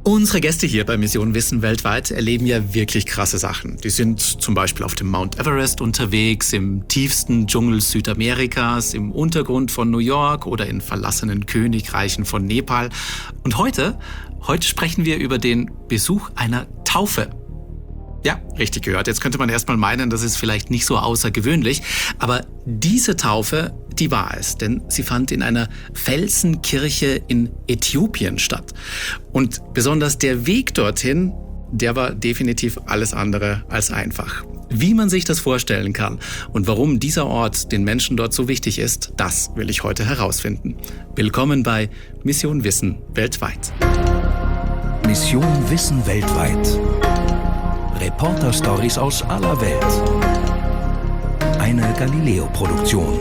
Unsere Gäste hier bei Mission Wissen weltweit erleben ja wirklich krasse Sachen. Die sind zum Beispiel auf dem Mount Everest unterwegs, im tiefsten Dschungel Südamerikas, im Untergrund von New York oder in verlassenen Königreichen von Nepal. Und heute sprechen wir über den Besuch einer Taufe. Ja, richtig gehört. Jetzt könnte man erstmal meinen, das ist vielleicht nicht so außergewöhnlich. Aber diese Taufe, die war es. Denn sie fand in einer Felsenkirche in Äthiopien statt. Und besonders der Weg dorthin, der war definitiv alles andere als einfach. Wie man sich das vorstellen kann und warum dieser Ort den Menschen dort so wichtig ist, das will ich heute herausfinden. Willkommen bei Mission Wissen weltweit. Mission Wissen weltweit. Reporter-Stories aus aller Welt. Eine Galileo-Produktion.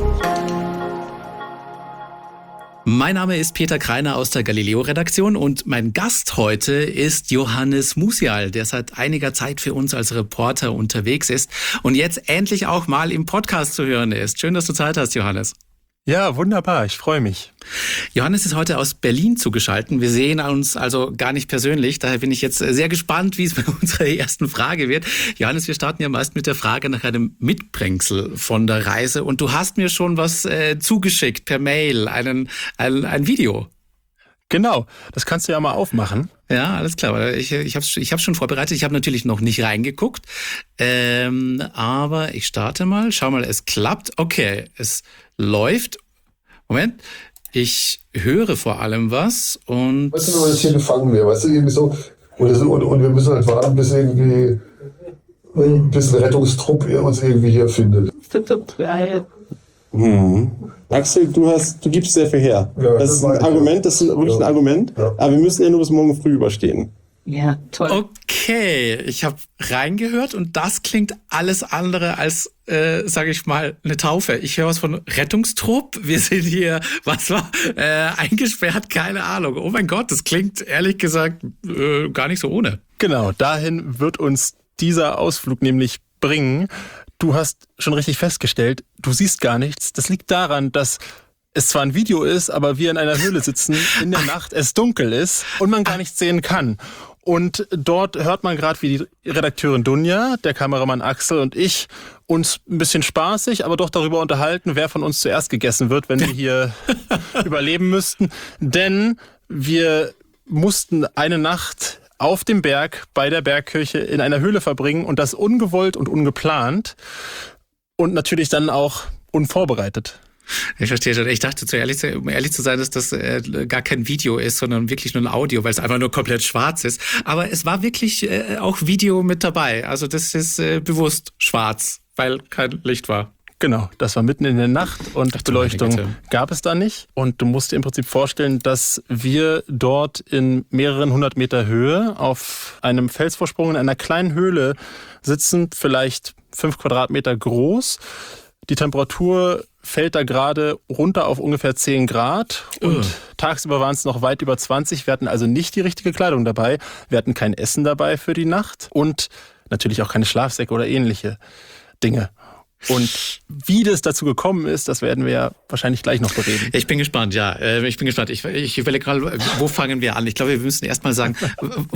Mein Name ist Peter Kreiner aus der Galileo-Redaktion und mein Gast heute ist Johannes Musial, der seit einiger Zeit für uns als Reporter unterwegs ist und jetzt endlich auch mal im Podcast zu hören ist. Schön, dass du Zeit hast, Johannes. Ja, wunderbar, ich freue mich. Johannes ist heute aus Berlin zugeschaltet. Wir sehen uns also gar nicht persönlich. Daher bin ich jetzt sehr gespannt, wie es bei unserer ersten Frage wird. Johannes, wir starten ja meist mit der Frage nach einem Mitbringsel von der Reise. Und du hast mir schon was zugeschickt per Mail, ein Video. Genau, das kannst du ja mal aufmachen. Ja, alles klar. Ich hab's schon vorbereitet. Ich habe natürlich noch nicht reingeguckt. Aber ich starte mal. Schau mal, es klappt. Okay, es läuft. Moment. Ich höre vor allem was und... Weißt du, wenn das hier gefangen wäre, weißt du, irgendwie so. Und wir müssen halt warten, bis irgendwie ein Rettungstrupp uns irgendwie hier findet. Axel, du gibst sehr viel her. Ja, das ist ein Argument, das ist wirklich ein Argument. Ja. Aber wir müssen ja nur bis morgen früh überstehen. Ja, toll. Okay, ich habe reingehört und das klingt alles andere als, sage ich mal, eine Taufe. Ich höre was von Rettungstrupp. Wir sind hier, eingesperrt, keine Ahnung. Oh mein Gott, das klingt ehrlich gesagt gar nicht so ohne. Genau, dahin wird uns dieser Ausflug nämlich bringen. Du hast schon richtig festgestellt, du siehst gar nichts. Das liegt daran, dass es zwar ein Video ist, aber wir in einer Höhle sitzen, in der Nacht es dunkel ist und man gar nichts sehen kann. Und dort hört man gerade, wie die Redakteurin Dunja, der Kameramann Axel und ich uns ein bisschen spaßig, aber doch darüber unterhalten, wer von uns zuerst gegessen wird, wenn wir hier überleben müssten. Denn wir mussten eine Nacht auf dem Berg bei der Bergkirche in einer Höhle verbringen und das ungewollt und ungeplant und natürlich dann auch unvorbereitet. Ich verstehe schon. Ich dachte, um ehrlich zu sein, dass das gar kein Video ist, sondern wirklich nur ein Audio, weil es einfach nur komplett schwarz ist. Aber es war wirklich auch Video mit dabei. Also das ist bewusst schwarz, weil kein Licht war. Genau, das war mitten in der Nacht und Beleuchtung gab es da nicht. Und du musst dir im Prinzip vorstellen, dass wir dort in mehreren 100 Meter Höhe auf einem Felsvorsprung in einer kleinen Höhle sitzen, vielleicht 5 Quadratmeter groß. Die Temperatur fällt da gerade runter auf ungefähr 10 Grad und tagsüber waren es noch weit über 20. Wir hatten also nicht die richtige Kleidung dabei. Wir hatten kein Essen dabei für die Nacht und natürlich auch keine Schlafsäcke oder ähnliche Dinge. Und wie das dazu gekommen ist, das werden wir ja wahrscheinlich gleich noch bereden. Ich bin gespannt, ja. Ich bin gespannt. Ich überlege gerade, wo fangen wir an? Ich glaube, wir müssen erst mal sagen,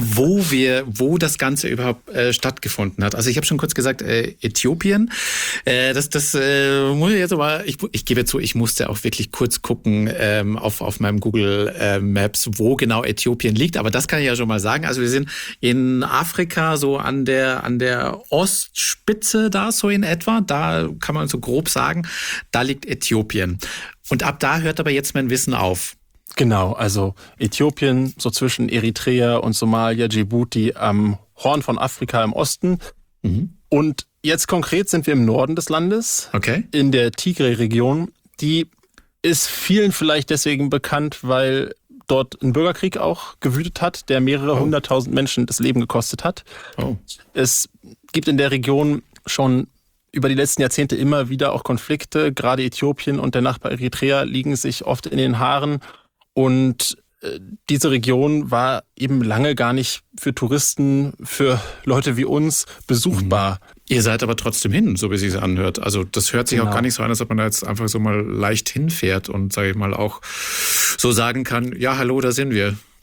wo das Ganze überhaupt stattgefunden hat. Also ich habe schon kurz gesagt, Äthiopien. Das muss ich jetzt aber, ich gebe zu, ich musste auch wirklich kurz gucken auf meinem Google Maps, wo genau Äthiopien liegt. Aber das kann ich ja schon mal sagen. Also wir sind in Afrika, so an der Ostspitze da, so in etwa. Da kann man so grob sagen, da liegt Äthiopien. Und ab da hört aber jetzt mein Wissen auf. Genau, also Äthiopien, so zwischen Eritrea und Somalia, Djibouti am Horn von Afrika im Osten. Mhm. Und jetzt konkret sind wir im Norden des Landes, in der Tigray-Region. Die ist vielen vielleicht deswegen bekannt, weil dort ein Bürgerkrieg auch gewütet hat, der mehrere 100.000 Menschen das Leben gekostet hat. Es gibt in der Region schon über die letzten Jahrzehnte immer wieder auch Konflikte. Gerade Äthiopien und der Nachbar Eritrea liegen sich oft in den Haaren. Und diese Region war eben lange gar nicht für Touristen, für Leute wie uns besuchbar. Ihr seid aber trotzdem hin, so wie es sich anhört. Also das hört sich auch gar nicht so an, als ob man da jetzt einfach so mal leicht hinfährt und, sage ich mal, auch so sagen kann, ja, hallo, da sind wir.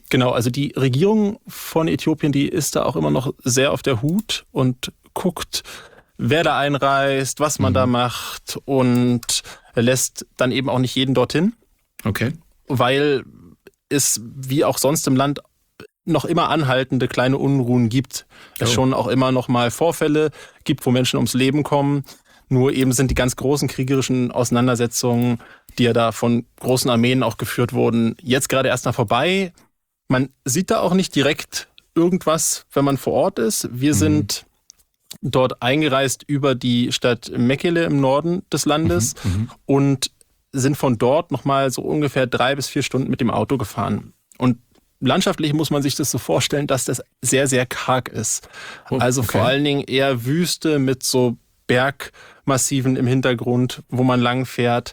Genau, also die Regierung von Äthiopien, die ist da auch immer noch sehr auf der Hut und guckt, wer da einreist, was man da macht und lässt dann eben auch nicht jeden dorthin. Okay. Weil es wie auch sonst im Land noch immer anhaltende kleine Unruhen gibt. Es schon auch immer noch mal Vorfälle gibt, wo Menschen ums Leben kommen. Nur eben sind die ganz großen kriegerischen Auseinandersetzungen, die ja da von großen Armeen auch geführt wurden, jetzt gerade erst mal vorbei. Man sieht da auch nicht direkt irgendwas, wenn man vor Ort ist. Wir sind dort eingereist über die Stadt Mekele im Norden des Landes und sind von dort nochmal so ungefähr 3 bis 4 Stunden mit dem Auto gefahren. Und landschaftlich muss man sich das so vorstellen, dass das sehr, sehr karg ist. Also vor allen Dingen eher Wüste mit so Bergmassiven im Hintergrund, wo man lang fährt.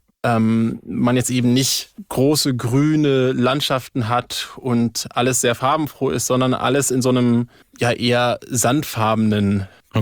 Man jetzt eben nicht große grüne Landschaften hat und alles sehr farbenfroh ist, sondern alles in so einem ja eher sandfarbenen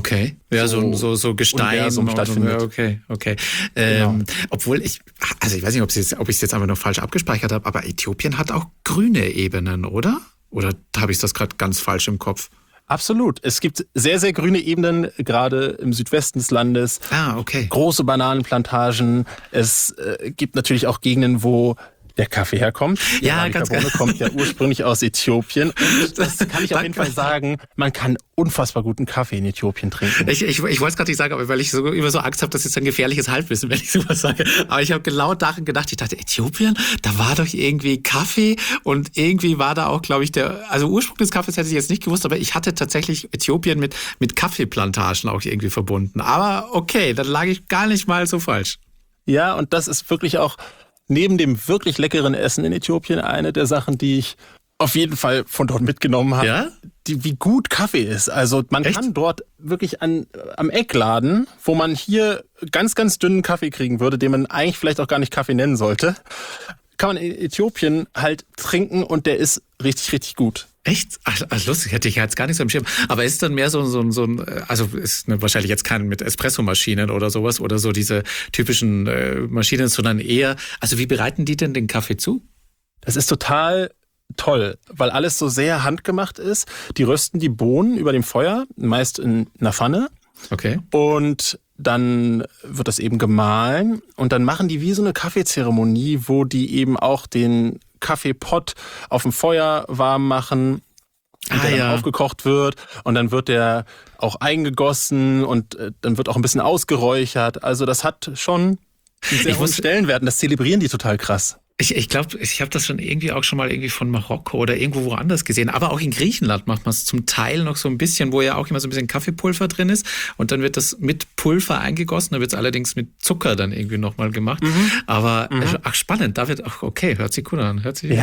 so Gestein stattfindet. Okay. Genau. Obwohl ich weiß nicht, ob ich es jetzt einfach nur falsch abgespeichert habe, aber Äthiopien hat auch grüne Ebenen, oder? Oder habe ich das gerade ganz falsch im Kopf? Absolut. Es gibt sehr, sehr grüne Ebenen, gerade im Südwesten des Landes. Okay. Große Bananenplantagen. Es gibt natürlich auch Gegenden, wo der Kaffee herkommt. Ja, ganz genau. Kommt ja ursprünglich aus Äthiopien. Und das kann ich auf jeden Fall sagen. Man kann unfassbar guten Kaffee in Äthiopien trinken. Ich wollte es gerade nicht sagen, aber weil ich immer so Angst habe, das ist ein gefährliches Halbwissen, wenn ich sowas sage. Aber ich habe genau daran gedacht, ich dachte, Äthiopien, da war doch irgendwie Kaffee und irgendwie war da auch, glaube ich, also Ursprung des Kaffees hätte ich jetzt nicht gewusst, aber ich hatte tatsächlich Äthiopien mit Kaffeeplantagen auch irgendwie verbunden. Aber okay, dann lag ich gar nicht mal so falsch. Ja, und das ist wirklich auch neben dem wirklich leckeren Essen in Äthiopien eine der Sachen, die ich auf jeden Fall von dort mitgenommen habe, ja? Wie gut Kaffee ist. Also man kann dort wirklich am Eckladen, wo man hier ganz, ganz dünnen Kaffee kriegen würde, den man eigentlich vielleicht auch gar nicht Kaffee nennen sollte, kann man in Äthiopien halt trinken und der ist richtig, richtig gut. Echt? Ach, lustig, hätte ich jetzt gar nicht so im Schirm. Aber ist dann mehr so ein also ist wahrscheinlich jetzt kein mit Espressomaschinen oder sowas oder so diese typischen Maschinen, sondern eher, also wie bereiten die denn den Kaffee zu? Das ist total toll, weil alles so sehr handgemacht ist. Die rösten die Bohnen über dem Feuer, meist in einer Pfanne. Okay. Und dann wird das eben gemahlen und dann machen die wie so eine Kaffeezeremonie, wo die eben auch den Kaffeepott auf dem Feuer warm machen, der dann aufgekocht wird und dann wird der auch eingegossen und dann wird auch ein bisschen ausgeräuchert. Also das hat schon einen sehr hohen Stellenwert und das zelebrieren die total krass. Ich glaube, ich habe das schon mal von Marokko oder irgendwo woanders gesehen. Aber auch in Griechenland macht man es zum Teil noch so ein bisschen, wo ja auch immer so ein bisschen Kaffeepulver drin ist. Und dann wird das mit Pulver eingegossen. Da wird es allerdings mit Zucker dann irgendwie nochmal gemacht. Aber spannend. Da wird auch, okay, hört sich cool an.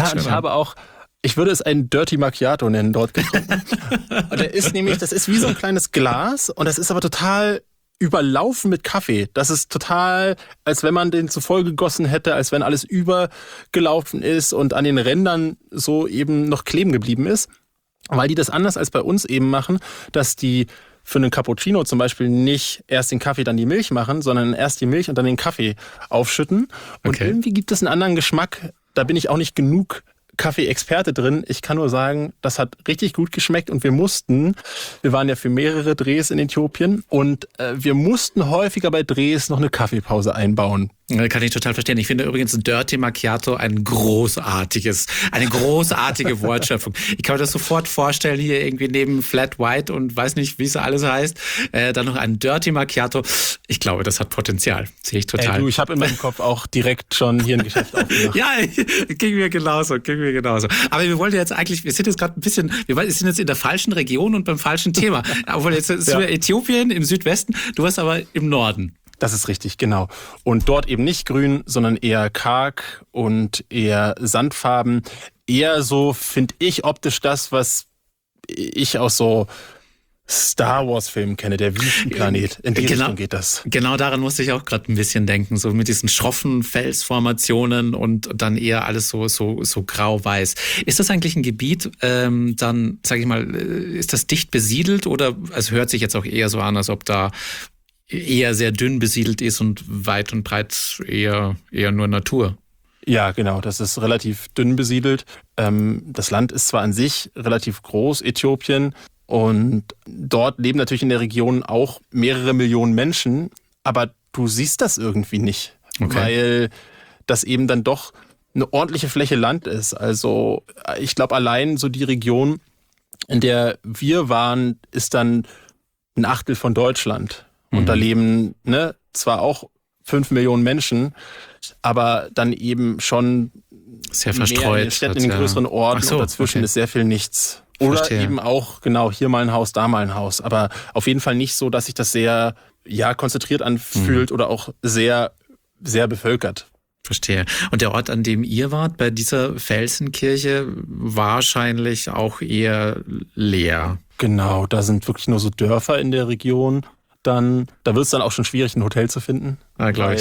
Ich würde es einen Dirty Macchiato nennen, dort getrunken. Das ist wie so ein kleines Glas und das ist aber total überlaufen mit Kaffee. Das ist total, als wenn man den zu voll gegossen hätte, als wenn alles übergelaufen ist und an den Rändern so eben noch kleben geblieben ist. Weil die das anders als bei uns eben machen, dass die für einen Cappuccino zum Beispiel nicht erst den Kaffee, dann die Milch machen, sondern erst die Milch und dann den Kaffee aufschütten. Und irgendwie gibt es einen anderen Geschmack. Da bin ich auch nicht genug Kaffee-Experte drin. Ich kann nur sagen, das hat richtig gut geschmeckt und wir waren ja für mehrere Drehs in Äthiopien und wir mussten häufiger bei Drehs noch eine Kaffeepause einbauen. Kann ich total verstehen. Ich finde übrigens Dirty Macchiato eine großartige Wortschöpfung. Ich kann mir das sofort vorstellen, hier irgendwie neben Flat White und weiß nicht, wie es alles heißt, dann noch ein Dirty Macchiato. Ich glaube, das hat Potenzial. Sehe ich total. Ich habe in meinem Kopf auch direkt schon hier ein Geschäft aufgemacht. Ja, ging mir genauso. Aber wir wollen jetzt eigentlich, wir sind jetzt gerade sind jetzt in der falschen Region und beim falschen Thema. Obwohl jetzt sind wir Äthiopien im Südwesten, du warst aber im Norden. Das ist richtig, genau. Und dort eben nicht grün, sondern eher karg und eher sandfarben. Eher so, finde ich, optisch das, was ich aus so Star Wars Filmen kenne, der Wüstenplanet. In die Richtung geht das. Genau daran musste ich auch gerade ein bisschen denken, so mit diesen schroffen Felsformationen und dann eher alles so grau-weiß. Ist das eigentlich ein Gebiet, dann, sage ich mal, ist das dicht besiedelt oder es hört sich jetzt auch eher so an, als ob da eher sehr dünn besiedelt ist und weit und breit eher nur Natur? Ja, genau. Das ist relativ dünn besiedelt. Das Land ist zwar an sich relativ groß, Äthiopien, und dort leben natürlich in der Region auch mehrere Millionen Menschen, aber du siehst das irgendwie nicht, weil das eben dann doch eine ordentliche Fläche Land ist. Also ich glaube, allein so die Region, in der wir waren, ist dann ein Achtel von Deutschland. Und da leben zwar auch 5 Millionen Menschen, aber dann eben schon sehr verstreut. Mehr in den Städten, in den größeren Orten, und dazwischen ist sehr viel nichts. Oder eben auch, genau, hier mal ein Haus, da mal ein Haus. Aber auf jeden Fall nicht so, dass sich das sehr konzentriert anfühlt oder auch sehr, sehr bevölkert. Verstehe. Und der Ort, an dem ihr wart, bei dieser Felsenkirche, wahrscheinlich auch eher leer. Genau, da sind wirklich nur so Dörfer in der Region. Da wird es dann auch schon schwierig, ein Hotel zu finden. Weil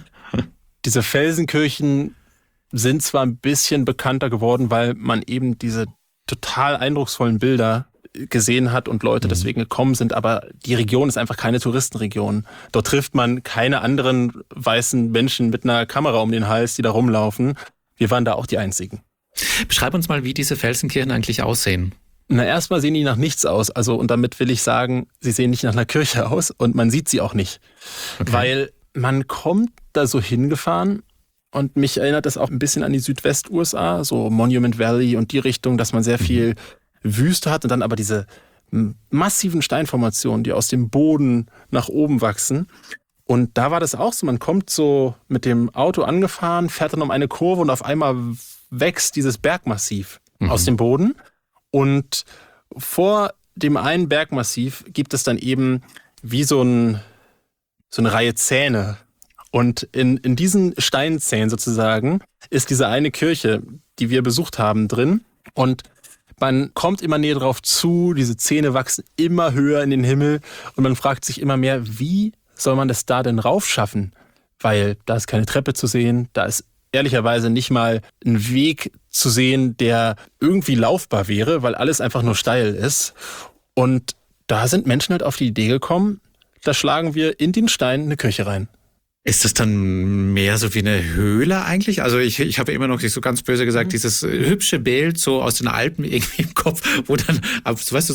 diese Felsenkirchen sind zwar ein bisschen bekannter geworden, weil man eben diese total eindrucksvollen Bilder gesehen hat und Leute deswegen gekommen sind, aber die Region ist einfach keine Touristenregion. Dort trifft man keine anderen weißen Menschen mit einer Kamera um den Hals, die da rumlaufen. Wir waren da auch die Einzigen. Beschreib uns mal, wie diese Felsenkirchen eigentlich aussehen. Na, erstmal sehen die nach nichts aus. Also, und damit will ich sagen, sie sehen nicht nach einer Kirche aus und man sieht sie auch nicht. Weil man kommt da so hingefahren, und mich erinnert das auch ein bisschen an die Südwest-USA, so Monument Valley und die Richtung, dass man sehr viel Wüste hat und dann aber diese massiven Steinformationen, die aus dem Boden nach oben wachsen. Und da war das auch so, man kommt so mit dem Auto angefahren, fährt dann um eine Kurve und auf einmal wächst dieses Bergmassiv aus dem Boden. Und vor dem einen Bergmassiv gibt es dann eben wie so eine Reihe Zähne. Und in diesen Steinzähnen sozusagen ist diese eine Kirche, die wir besucht haben, drin. Und man kommt immer näher drauf zu, diese Zähne wachsen immer höher in den Himmel und man fragt sich immer mehr, wie soll man das da denn raufschaffen? Weil da ist keine Treppe zu sehen, da ist ehrlicherweise nicht mal ein Weg zu sehen, der irgendwie laufbar wäre, weil alles einfach nur steil ist. Und da sind Menschen halt auf die Idee gekommen, da schlagen wir in den Stein eine Kirche rein. Ist das dann mehr so wie eine Höhle eigentlich? Also ich habe immer noch nicht so ganz böse gesagt, dieses hübsche Bild so aus den Alpen irgendwie im Kopf, wo dann, weißt du,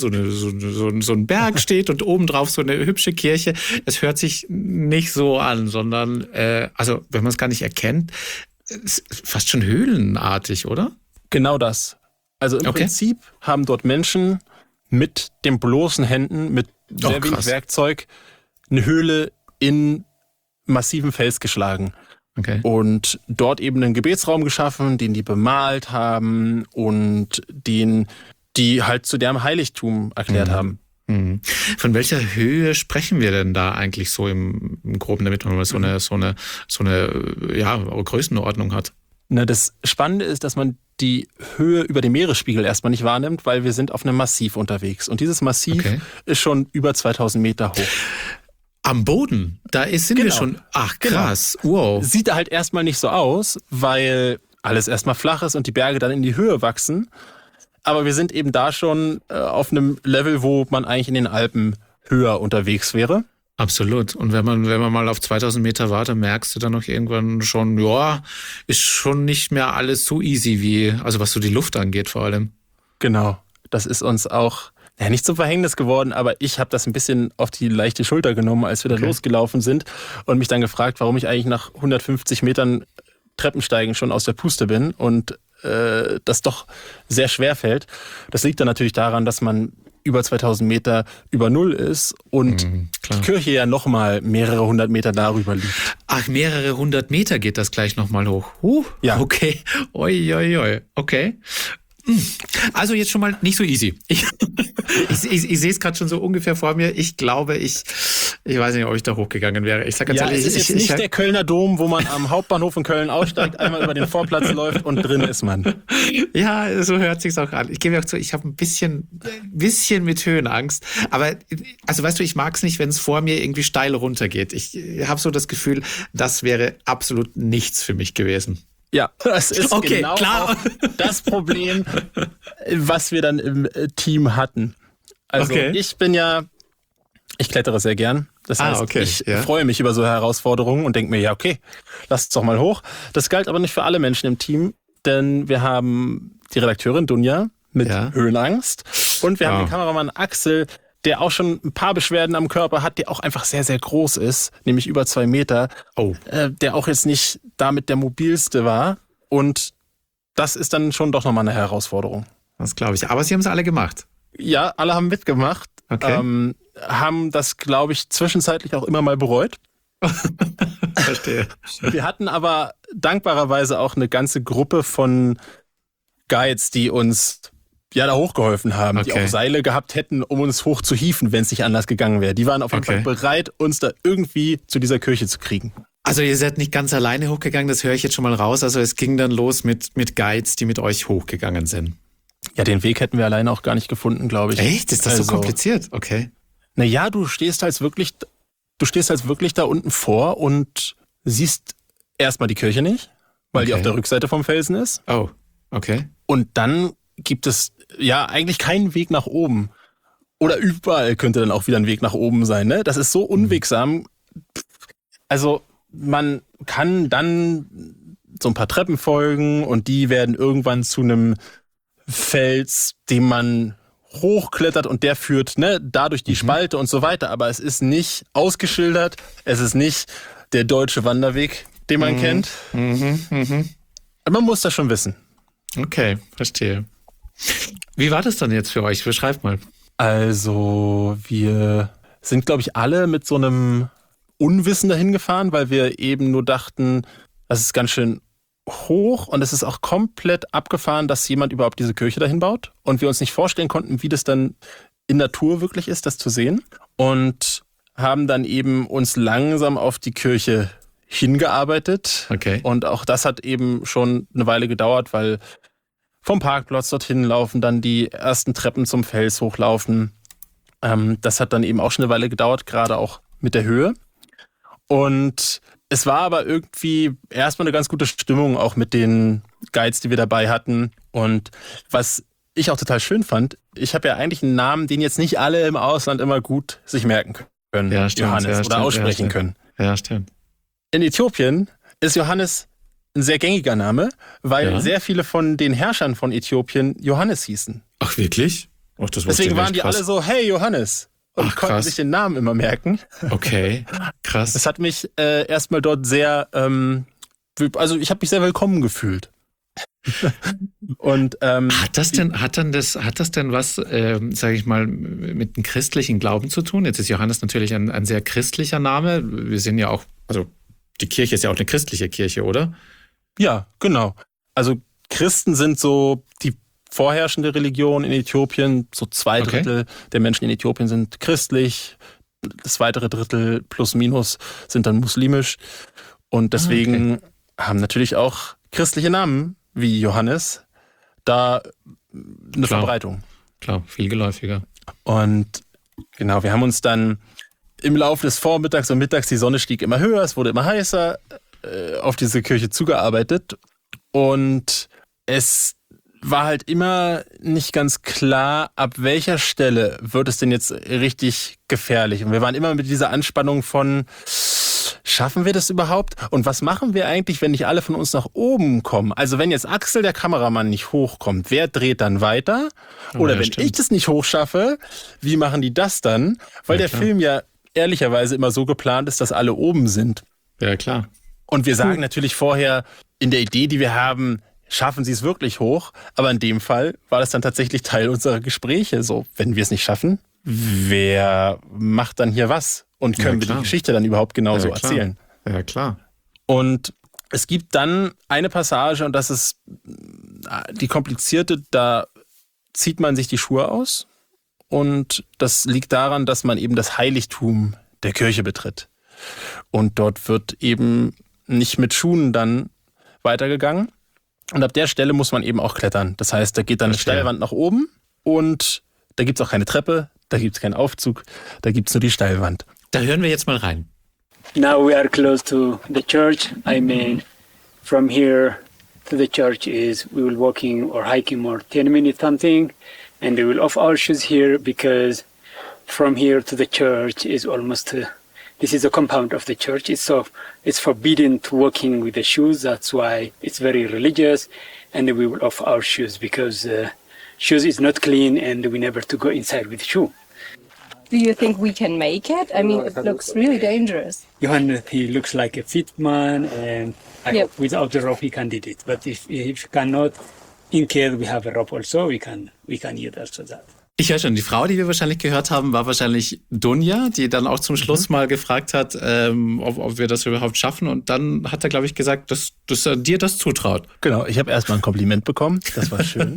so ein Berg steht und obendrauf so eine hübsche Kirche. Es hört sich nicht so an, sondern, also wenn man es gar nicht erkennt, ist fast schon höhlenartig, oder? Genau das. Also im Prinzip haben dort Menschen mit den bloßen Händen, mit sehr wenig Werkzeug, eine Höhle in massiven Fels geschlagen. Und dort eben einen Gebetsraum geschaffen, den die bemalt haben und den die halt zu deren Heiligtum erklärt haben. Von welcher Höhe sprechen wir denn da eigentlich so im Groben, damit man so eine Größenordnung hat? Na, das Spannende ist, dass man die Höhe über dem Meeresspiegel erstmal nicht wahrnimmt, weil wir sind auf einem Massiv unterwegs. Und dieses Massiv ist schon über 2000 Meter hoch. Am Boden? Sind wir schon. Ach, krass. Genau. Wow. Sieht halt erstmal nicht so aus, weil alles erstmal flach ist und die Berge dann in die Höhe wachsen. Aber wir sind eben da schon auf einem Level, wo man eigentlich in den Alpen höher unterwegs wäre. Absolut. Und wenn man mal auf 2000 Meter wartet, merkst du dann noch irgendwann schon, ist schon nicht mehr alles so easy also was so die Luft angeht vor allem. Genau. Das ist uns auch nicht zum Verhängnis geworden, aber ich habe das ein bisschen auf die leichte Schulter genommen, als wir da losgelaufen sind und mich dann gefragt, warum ich eigentlich nach 150 Metern Treppensteigen schon aus der Puste bin und das doch sehr schwer fällt. Das liegt dann natürlich daran, dass man über 2000 Meter über Null ist und die Kirche ja nochmal mehrere hundert Meter darüber liegt. Ach, mehrere hundert Meter geht das gleich nochmal hoch? Ja. Okay. Oi. Okay. Also jetzt schon mal nicht so easy. Ich sehe es gerade schon so ungefähr vor mir. Ich glaube, ich weiß nicht, ob ich da hochgegangen wäre. Ich sag ganz ehrlich, es ist jetzt nicht der Kölner Dom, wo man am Hauptbahnhof in Köln aussteigt, einmal über den Vorplatz läuft und drin ist man. Ja, so hört sich's auch an. Ich gebe mir auch zu, ich habe ein bisschen mit Höhenangst. Aber also weißt du, ich mag es nicht, wenn es vor mir irgendwie steil runtergeht. Ich habe so das Gefühl, das wäre absolut nichts für mich gewesen. Ja, das ist genau klar. Das Problem, was wir dann im Team hatten. Also ich klettere sehr gern Das heißt, ich freue mich über so Herausforderungen und denke mir, ja okay, lasst es doch mal hoch. Das galt aber nicht für alle Menschen im Team, denn wir haben die Redakteurin Dunja mit Höhenangst und wir haben den Kameramann Axel, der auch schon ein paar Beschwerden am Körper hat, der auch einfach sehr, sehr groß ist, nämlich über 2 Meter, der auch jetzt nicht damit der mobilste war. Und das ist dann schon doch nochmal eine Herausforderung. Das glaube ich. Aber Sie haben es alle gemacht. Ja, alle haben mitgemacht. Okay. Haben das, glaube ich, zwischenzeitlich auch immer mal bereut. Verstehe. Wir hatten aber dankbarerweise auch eine ganze Gruppe von Guides, die uns da hochgeholfen haben, die auch Seile gehabt hätten, um uns hoch zu hieven, wenn es nicht anders gegangen wäre. Die waren auf jeden Fall bereit, uns da irgendwie zu dieser Kirche zu kriegen. Also ihr seid nicht ganz alleine hochgegangen, das höre ich jetzt schon mal raus. Also es ging dann los mit Guides, die mit euch hochgegangen sind. Ja, den Weg hätten wir alleine auch gar nicht gefunden, glaube ich. Echt? Ist das so kompliziert? Okay. Naja, du stehst halt wirklich da unten vor und siehst erstmal die Kirche nicht, weil die auf der Rückseite vom Felsen ist. Oh, okay. Und dann gibt es eigentlich keinen Weg nach oben. Oder überall könnte dann auch wieder ein Weg nach oben sein, ne? Das ist so unwegsam. Also man kann dann so ein paar Treppen folgen und die werden irgendwann zu einem Fels, den man hochklettert und der führt da durch die Spalte und so weiter. Aber es ist nicht ausgeschildert, es ist nicht der deutsche Wanderweg, den man kennt. Aber man muss das schon wissen. Okay, verstehe. Wie war das dann jetzt für euch? Beschreibt mal. Also wir sind, glaube ich, alle mit so einem Unwissen dahin gefahren, weil wir eben nur dachten, das ist ganz schön hoch und es ist auch komplett abgefahren, dass jemand überhaupt diese Kirche dahin baut und wir uns nicht vorstellen konnten, wie das dann in Natur wirklich ist, das zu sehen und haben dann eben uns langsam auf die Kirche hingearbeitet. Okay. Und auch das hat eben schon eine Weile gedauert, weil vom Parkplatz dorthin laufen, dann die ersten Treppen zum Fels hochlaufen. Das hat dann eben auch schon eine Weile gedauert, gerade auch mit der Höhe. Und es war aber irgendwie erstmal eine ganz gute Stimmung, auch mit den Guides, die wir dabei hatten. Und was ich auch total schön fand, ich habe ja eigentlich einen Namen, den jetzt nicht alle im Ausland immer gut sich merken können. Ja, stimmt, Johannes oder aussprechen können. Ja, stimmt. In Äthiopien ist Johannes ein sehr gängiger Name, weil sehr viele von den Herrschern von Äthiopien Johannes hießen. Ach, wirklich? Ach, deswegen waren die alle so, hey Johannes. Und konnten sich den Namen immer merken. Okay, krass. Das hat mich erstmal dort sehr, also ich habe mich sehr willkommen gefühlt. Und hat das denn was, sage ich mal, mit dem christlichen Glauben zu tun? Jetzt ist Johannes natürlich ein sehr christlicher Name. Wir sind ja auch, also die Kirche ist ja auch eine christliche Kirche, oder? Ja, genau. Also Christen sind so die vorherrschende Religion in Äthiopien. So 2 Drittel der Menschen in Äthiopien sind christlich. Das weitere Drittel plus minus sind dann muslimisch. Und deswegen haben natürlich auch christliche Namen wie Johannes da eine Verbreitung. Klar, viel geläufiger. Und genau, wir haben uns dann im Laufe des Vormittags und Mittags, die Sonne stieg immer höher, es wurde immer heißer, auf diese Kirche zugearbeitet. Und es war halt immer nicht ganz klar, ab welcher Stelle wird es denn jetzt richtig gefährlich. Und wir waren immer mit dieser Anspannung von, schaffen wir das überhaupt? Und was machen wir eigentlich, wenn nicht alle von uns nach oben kommen? Also wenn jetzt Axel, der Kameramann, nicht hochkommt, wer dreht dann weiter? Oder wenn ich das nicht hochschaffe, wie machen die das dann? Weil der Film ja ehrlicherweise immer so geplant ist, dass alle oben sind. Ja, klar. Und wir sagen natürlich vorher, in der Idee, die wir haben, schaffen sie es wirklich hoch. Aber in dem Fall war das dann tatsächlich Teil unserer Gespräche. So, wenn wir es nicht schaffen, wer macht dann hier was? Und können wir die Geschichte dann überhaupt genauso erzählen? Ja, klar. Und es gibt dann eine Passage, und das ist die komplizierte, da zieht man sich die Schuhe aus. Und das liegt daran, dass man eben das Heiligtum der Kirche betritt. Und dort wird eben nicht mit Schuhen dann weitergegangen. Und ab der Stelle muss man eben auch klettern. Das heißt, da geht dann eine Steilwand nach oben und da gibt es auch keine Treppe, da gibt es keinen Aufzug, da gibt es nur die Steilwand. Da hören wir jetzt mal rein. Now we are close to the church. I mean, from here to the church we will walking or hiking more 10 minutes something, and we will off our shoes here because from here to the church is almost this is a compound of the church. It's forbidden to walking with the shoes. That's why it's very religious, and we will off our shoes because shoes is not clean, and we never to go inside with shoe. Do you think we can make it? I mean, it looks really dangerous. Johan, he looks like a fit man, and I hope without the rope he can do it. But if cannot, in case we have a rope also, we can use also that. Ich höre schon, die Frau, die wir wahrscheinlich gehört haben, war wahrscheinlich Dunja, die dann auch zum Schluss mal gefragt hat, ob wir das überhaupt schaffen. Und dann hat er, glaube ich, gesagt, dass er dir das zutraut. Genau, ich habe erstmal ein Kompliment bekommen. Das war schön.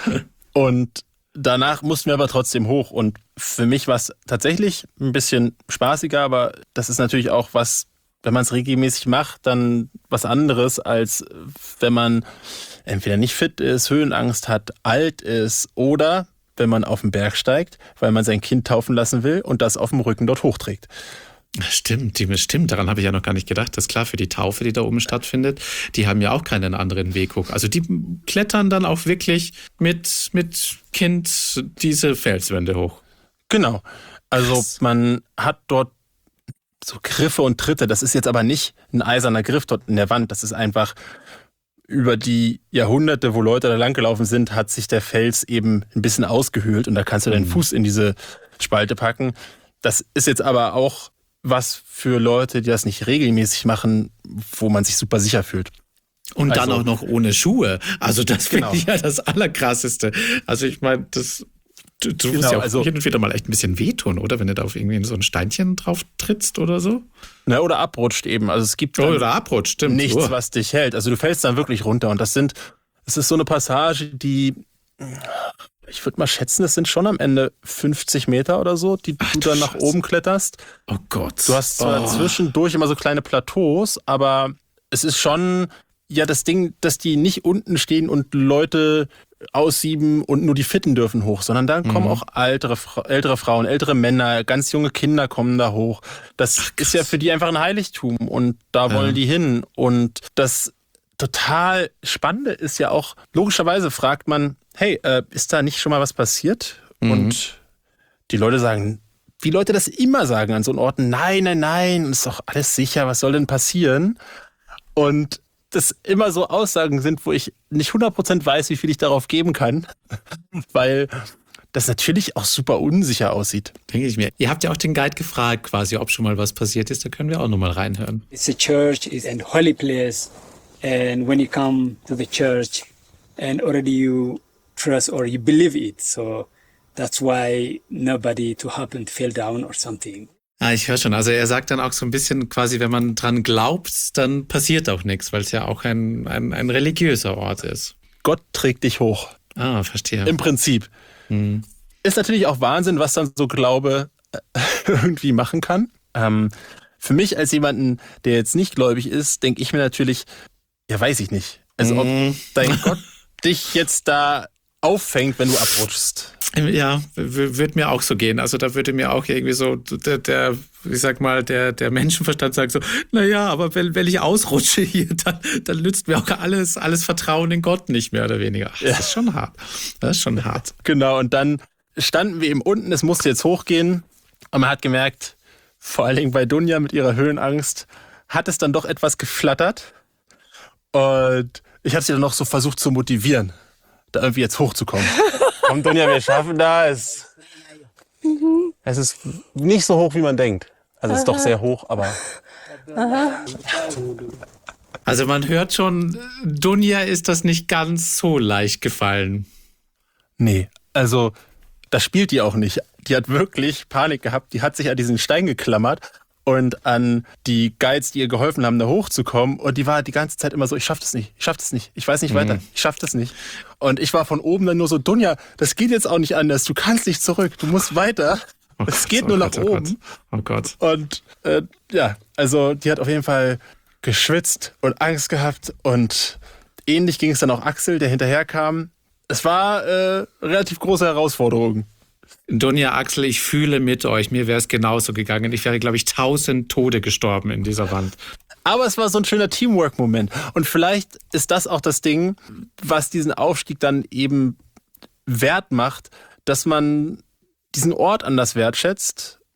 Und danach mussten wir aber trotzdem hoch. Und für mich war es tatsächlich ein bisschen spaßiger, aber das ist natürlich auch was, wenn man es regelmäßig macht, dann was anderes, als wenn man entweder nicht fit ist, Höhenangst hat, alt ist oder wenn man auf den Berg steigt, weil man sein Kind taufen lassen will und das auf dem Rücken dort hochträgt. Stimmt, daran habe ich ja noch gar nicht gedacht. Das ist klar, für die Taufe, die da oben stattfindet, die haben ja auch keinen anderen Weg hoch. Also die klettern dann auch wirklich mit Kind diese Felswände hoch. Genau, also man hat dort so Griffe und Tritte. Das ist jetzt aber nicht ein eiserner Griff dort in der Wand, das ist einfach über die Jahrhunderte, wo Leute da langgelaufen sind, hat sich der Fels eben ein bisschen ausgehöhlt und da kannst du deinen Fuß in diese Spalte packen. Das ist jetzt aber auch was für Leute, die das nicht regelmäßig machen, wo man sich super sicher fühlt. Und dann auch noch ohne Schuhe. Also das finde ich ja das Allerkrasseste. Also ich meine, du musst ja auch hin und wieder mal echt ein bisschen wehtun, oder? Wenn du da auf irgendwie so ein Steinchen drauf trittst oder so. Na, oder abrutscht eben. Also es gibt stimmt. Nichts, was dich hält. Also du fällst dann wirklich runter. Und es ist so eine Passage, die, ich würde mal schätzen, es sind schon am Ende 50 Meter oder so, die du dann nach oben kletterst. Oh Gott. Du hast zwar zwischendurch immer so kleine Plateaus, aber es ist schon ja das Ding, dass die nicht unten stehen und Leute aussieben und nur die Fitten dürfen hoch, sondern dann kommen auch ältere Frauen, ältere Männer, ganz junge Kinder kommen da hoch. Das ist ja für die einfach ein Heiligtum und da wollen die hin. Und das total Spannende ist ja auch, logischerweise fragt man, hey, ist da nicht schon mal was passiert? Und die Leute sagen, wie Leute das immer sagen an so Orten, nein, ist doch alles sicher, was soll denn passieren? Und das immer so Aussagen sind, wo ich nicht 100% weiß, wie viel ich darauf geben kann, weil das natürlich auch super unsicher aussieht. Denke ich mir. Ihr habt ja auch den Guide gefragt, quasi, ob schon mal was passiert ist. Da können wir auch nochmal reinhören. It's a church, it's a holy place, and when you come to the church, and already you trust or you believe it, so that's why nobody to happen fell down or something. Ah, ich höre schon. Also er sagt dann auch so ein bisschen quasi, wenn man dran glaubt, dann passiert auch nichts, weil es ja auch ein religiöser Ort ist. Gott trägt dich hoch. Ah, verstehe. Im Prinzip. Ist natürlich auch Wahnsinn, was dann so Glaube irgendwie machen kann. Für mich als jemanden, der jetzt nicht gläubig ist, denke ich mir natürlich, ja, weiß ich nicht. Also ob dein Gott dich jetzt da auffängt, wenn du abrutschst. Ja, würde mir auch so gehen. Also da würde mir auch irgendwie so der Menschenverstand sagen so, naja, aber wenn ich ausrutsche hier, dann nützt mir auch alles Vertrauen in Gott nicht, mehr oder weniger. Das ist schon hart. Das ist schon hart. Genau, und dann standen wir eben unten, es musste jetzt hochgehen. Und man hat gemerkt, vor allen Dingen bei Dunja mit ihrer Höhenangst, hat es dann doch etwas geflattert. Und ich habe sie dann noch so versucht zu motivieren, da irgendwie jetzt hochzukommen. Komm, Dunja, wir schaffen das. Es ist nicht so hoch, wie man denkt. Also es ist doch sehr hoch, aber... Also man hört schon, Dunja ist das nicht ganz so leicht gefallen. Nee, also das spielt die auch nicht. Die hat wirklich Panik gehabt. Die hat sich an diesen Stein geklammert und an die Guides, die ihr geholfen haben, da hochzukommen. Und die war die ganze Zeit immer so, ich schaff das nicht, ich weiß nicht weiter, ich schaff das nicht. Und ich war von oben dann nur so, Dunja, das geht jetzt auch nicht anders, du kannst nicht zurück, du musst weiter. Es geht nur nach oben. Oh Gott. Und also die hat auf jeden Fall geschwitzt und Angst gehabt. Und ähnlich ging es dann auch Axel, der hinterher kam. Es war relativ große Herausforderung. Dunja, Axel, ich fühle mit euch. Mir wäre es genauso gegangen. Ich wäre, glaube ich, 1000 Tode gestorben in dieser Wand. Aber es war so ein schöner Teamwork-Moment. Und vielleicht ist das auch das Ding, was diesen Aufstieg dann eben wert macht, dass man diesen Ort anders wertschätzt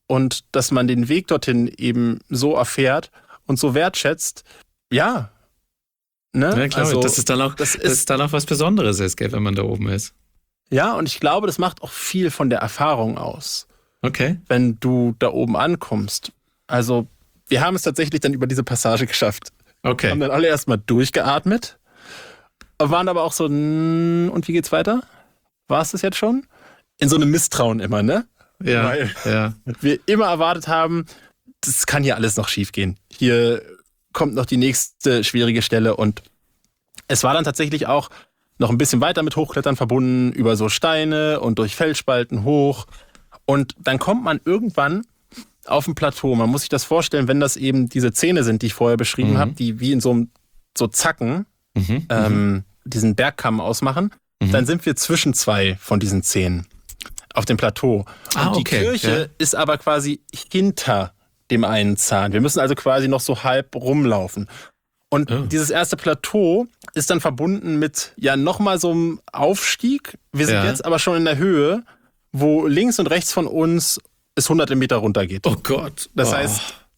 und dass man den Weg dorthin eben so erfährt und so wertschätzt, ja. Ne? Ja, klar, also, dass es dann auch was Besonderes ist, gell, wenn man da oben ist. Ja, und ich glaube, das macht auch viel von der Erfahrung aus. Okay. Wenn du da oben ankommst. Also, wir haben es tatsächlich dann über diese Passage geschafft. Okay. Haben dann alle erstmal durchgeatmet, waren aber auch so, und wie geht's weiter? War es das jetzt schon? In so einem Misstrauen immer, ne? Ja. Weil wir immer erwartet haben, das kann hier alles noch schief gehen. Hier kommt noch die nächste schwierige Stelle und es war dann tatsächlich auch noch ein bisschen weiter mit Hochklettern verbunden, über so Steine und durch Felsspalten hoch. Und dann kommt man irgendwann auf ein Plateau. Man muss sich das vorstellen, wenn das eben diese Zähne sind, die ich vorher beschrieben habe, die wie in so Zacken diesen Bergkamm ausmachen, dann sind wir zwischen zwei von diesen Zähnen auf dem Plateau. Und die Kirche ist aber quasi hinter dem einen Zahn. Wir müssen also quasi noch so halb rumlaufen. Und dieses erste Plateau ist dann verbunden mit nochmal so einem Aufstieg. Wir sind jetzt aber schon in der Höhe, wo links und rechts von uns es hunderte Meter runtergeht. Oh Gott. Das heißt,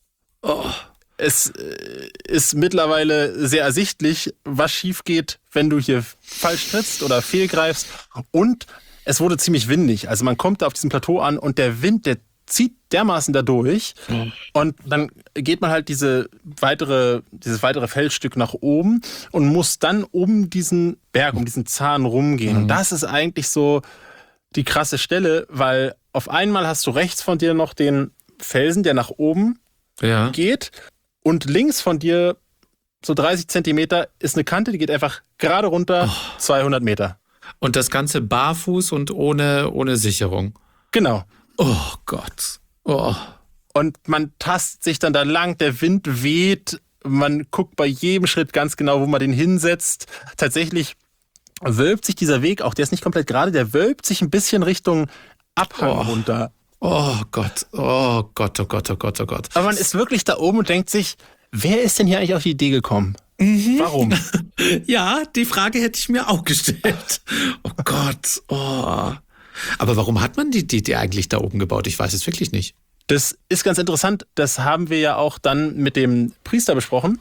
es ist mittlerweile sehr ersichtlich, was schief geht, wenn du hier falsch trittst oder fehlgreifst. Und es wurde ziemlich windig. Also man kommt da auf diesem Plateau an und der Wind, der zieht dermaßen da durch. Und dann geht man halt dieses weitere Felsstück nach oben und muss dann um diesen Berg, um diesen Zahn rumgehen. Und das ist eigentlich so die krasse Stelle, weil auf einmal hast du rechts von dir noch den Felsen, der nach oben geht. Und links von dir, so 30 Zentimeter, ist eine Kante, die geht einfach gerade runter, 200 Meter. Und das Ganze barfuß und ohne Sicherung. Genau. Oh Gott. Oh. Und man tastet sich dann da lang, der Wind weht, man guckt bei jedem Schritt ganz genau, wo man den hinsetzt. Tatsächlich wölbt sich dieser Weg, auch der ist nicht komplett gerade, der wölbt sich ein bisschen Richtung Abhang runter. Oh Gott, oh Gott, oh Gott, oh Gott, oh Gott. Aber man ist wirklich da oben und denkt sich, wer ist denn hier eigentlich auf die Idee gekommen? Warum? Ja, die Frage hätte ich mir auch gestellt. Oh Gott, oh. Aber warum hat man die eigentlich da oben gebaut? Ich weiß es wirklich nicht. Das ist ganz interessant. Das haben wir ja auch dann mit dem Priester besprochen.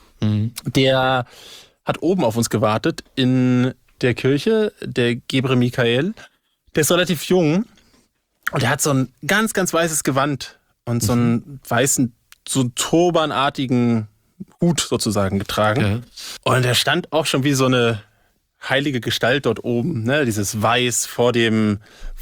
Der hat oben auf uns gewartet in der Kirche, der Gebre Michael. Der ist relativ jung und der hat so ein ganz, ganz weißes Gewand und so einen weißen, so turbanartigen Hut sozusagen getragen. Ja. Und der stand auch schon wie so eine heilige Gestalt dort oben, ne? Dieses Weiß vor diesem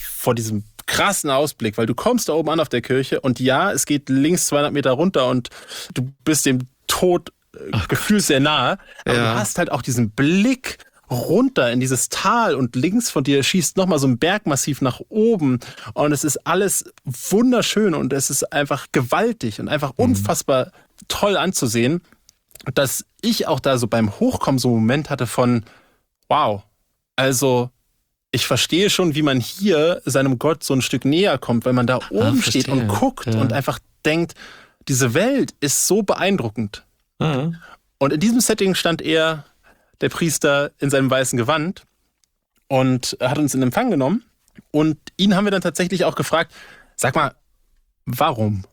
krassen Ausblick, weil du kommst da oben an auf der Kirche und es geht links 200 Meter runter und du bist dem Tod gefühlt sehr nahe, aber du hast halt auch diesen Blick runter in dieses Tal und links von dir schießt nochmal so ein Bergmassiv nach oben und es ist alles wunderschön und es ist einfach gewaltig und einfach unfassbar toll anzusehen, dass ich auch da so beim Hochkommen so einen Moment hatte von wow, also ich verstehe schon, wie man hier seinem Gott so ein Stück näher kommt, weil man da oben steht und guckt und einfach denkt, diese Welt ist so beeindruckend. Und in diesem Setting stand der Priester, in seinem weißen Gewand und hat uns in Empfang genommen. Und ihn haben wir dann tatsächlich auch gefragt, sag mal, warum?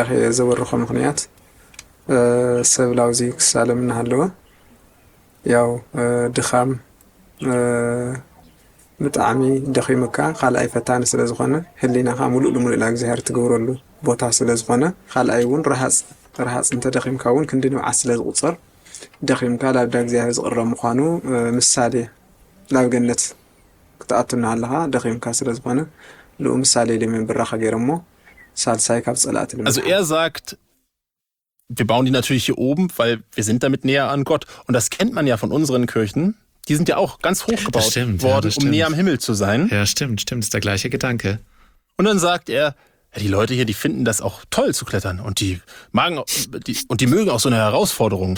ብጣዕሚ ደኺሙካ ካልኣይ ፈታኒ ስለ ዝኾነ ህሊናኻ ሙሉእ ልሙሉእ ላ እግዚኣብሔር ትገብረሉ ቦታ ስለ ዝኾነ ካልኣይ እውን ረሃፅ እንተደኺምካ እውን ክንዲ ንብዓት ስለ ዝቁፀር ደኺምካ ላብ ዳ እግዚኣብሔር ዝቕረብ ምዃኑ ምሳሌ ላብ ገነት ክትኣቱና ኣለኻ ደኺምካ ስለ ዝኾነ ልኡ ምሳሌ ለምን ብራኸ ገይረሞ ሳልሳይ ካብ ጸላእት Also er sagt, wir bauen die natürlich hier oben, weil wir sind damit näher an Gott und das kennt man ja von unseren Kirchen. Die sind ja auch ganz hoch gebaut worden, um näher am Himmel zu sein. Ja, stimmt, ist der gleiche Gedanke. Und dann sagt er, die Leute hier, die finden das auch toll zu klettern und die mögen auch so eine Herausforderung.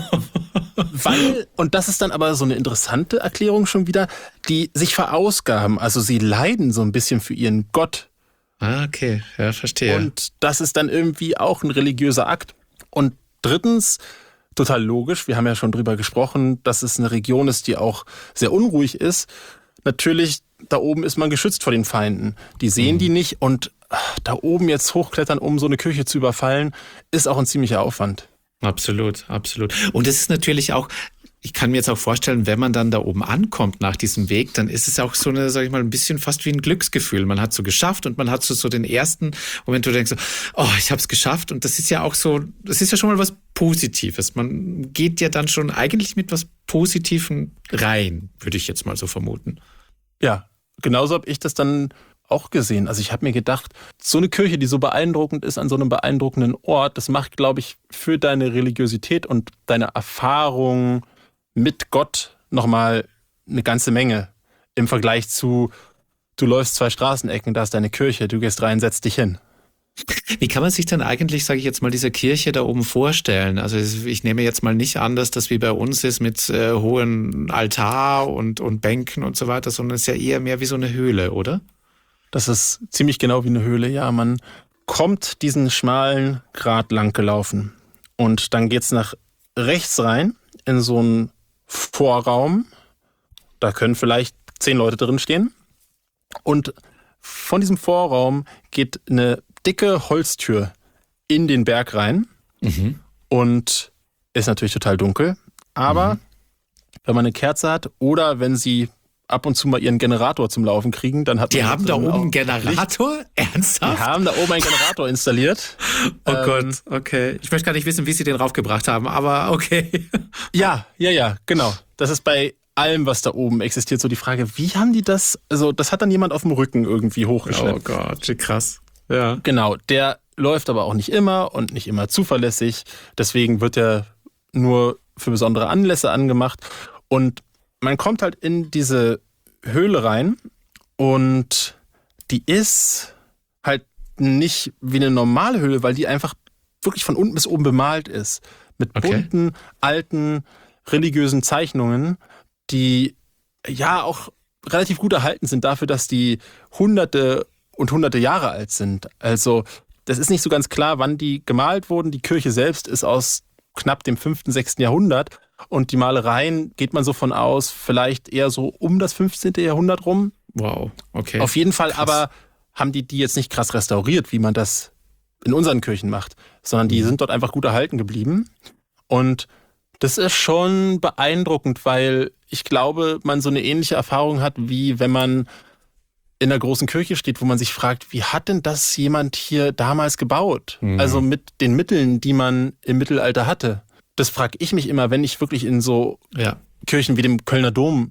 Und das ist dann aber so eine interessante Erklärung schon wieder, die sich verausgaben. Also sie leiden so ein bisschen für ihren Gott. Ah, okay, ja, verstehe. Und das ist dann irgendwie auch ein religiöser Akt. Und drittens, total logisch, wir haben ja schon drüber gesprochen, dass es eine Region ist, die auch sehr unruhig ist. Natürlich, da oben ist man geschützt vor den Feinden. Die sehen die nicht und da oben jetzt hochklettern, um so eine Kirche zu überfallen, ist auch ein ziemlicher Aufwand. Absolut, absolut. Und es ist natürlich auch, ich kann mir jetzt auch vorstellen, wenn man dann da oben ankommt nach diesem Weg, dann ist es auch so eine, sag ich mal, ein bisschen fast wie ein Glücksgefühl. Man hat so geschafft und man hat so den ersten Moment, wo du denkst, oh, ich habe es geschafft. Und das ist ja auch so, das ist ja schon mal was Positives. Man geht ja dann schon eigentlich mit was Positivem rein, würde ich jetzt mal so vermuten. Ja, genauso habe ich das dann auch gesehen. Also ich habe mir gedacht, so eine Kirche, die so beeindruckend ist an so einem beeindruckenden Ort, das macht, glaube ich, für deine Religiosität und deine Erfahrung mit Gott nochmal eine ganze Menge im Vergleich zu, du läufst 2 Straßenecken, da ist deine Kirche, du gehst rein, setzt dich hin. Wie kann man sich dann eigentlich, sage ich jetzt mal, diese Kirche da oben vorstellen? Also ich nehme jetzt mal nicht an, dass das wie bei uns ist mit hohem Altar und Bänken und so weiter, sondern es ist ja eher mehr wie so eine Höhle, oder? Das ist ziemlich genau wie eine Höhle, ja. Man kommt diesen schmalen Grat lang gelaufen und dann geht's nach rechts rein in so einen Vorraum. Da können vielleicht 10 Leute drin stehen. Und von diesem Vorraum geht eine dicke Holztür in den Berg rein und ist natürlich total dunkel. Aber wenn man eine Kerze hat oder wenn sie ab und zu mal ihren Generator zum Laufen kriegen, dann hat man... Die haben da oben einen Generator? Ernsthaft? Die haben da oben einen Generator installiert. Oh Gott, okay. Ich möchte gar nicht wissen, wie sie den raufgebracht haben, aber okay. Ja, genau. Das ist bei allem, was da oben existiert, so die Frage, wie haben die das... Also das hat dann jemand auf dem Rücken irgendwie hochgeschleppt. Oh Gott, wie krass. Ja. Genau, der läuft aber auch nicht immer und nicht immer zuverlässig. Deswegen wird er nur für besondere Anlässe angemacht. Und man kommt halt in diese Höhle rein und die ist halt nicht wie eine normale Höhle, weil die einfach wirklich von unten bis oben bemalt ist. Mit bunten, alten, religiösen Zeichnungen, die ja auch relativ gut erhalten sind dafür, dass die Hunderte und Hunderte Jahre alt sind. Also das ist nicht so ganz klar, wann die gemalt wurden. Die Kirche selbst ist aus knapp dem 5., 6. Jahrhundert. Und die Malereien geht man so von aus, vielleicht eher so um das 15. Jahrhundert rum. Wow, okay. Auf jeden Fall krass. Aber haben die jetzt nicht krass restauriert, wie man das in unseren Kirchen macht, sondern die sind dort einfach gut erhalten geblieben. Und das ist schon beeindruckend, weil ich glaube, man so eine ähnliche Erfahrung hat, wie wenn man in einer großen Kirche steht, wo man sich fragt, wie hat denn das jemand hier damals gebaut? Also mit den Mitteln, die man im Mittelalter hatte. Das frage ich mich immer, wenn ich wirklich in so Kirchen wie dem Kölner Dom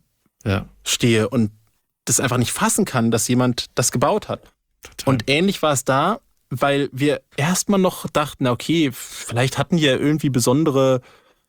stehe und das einfach nicht fassen kann, dass jemand das gebaut hat. Total. Und ähnlich war es da, weil wir erstmal noch dachten, na okay, vielleicht hatten die ja irgendwie besondere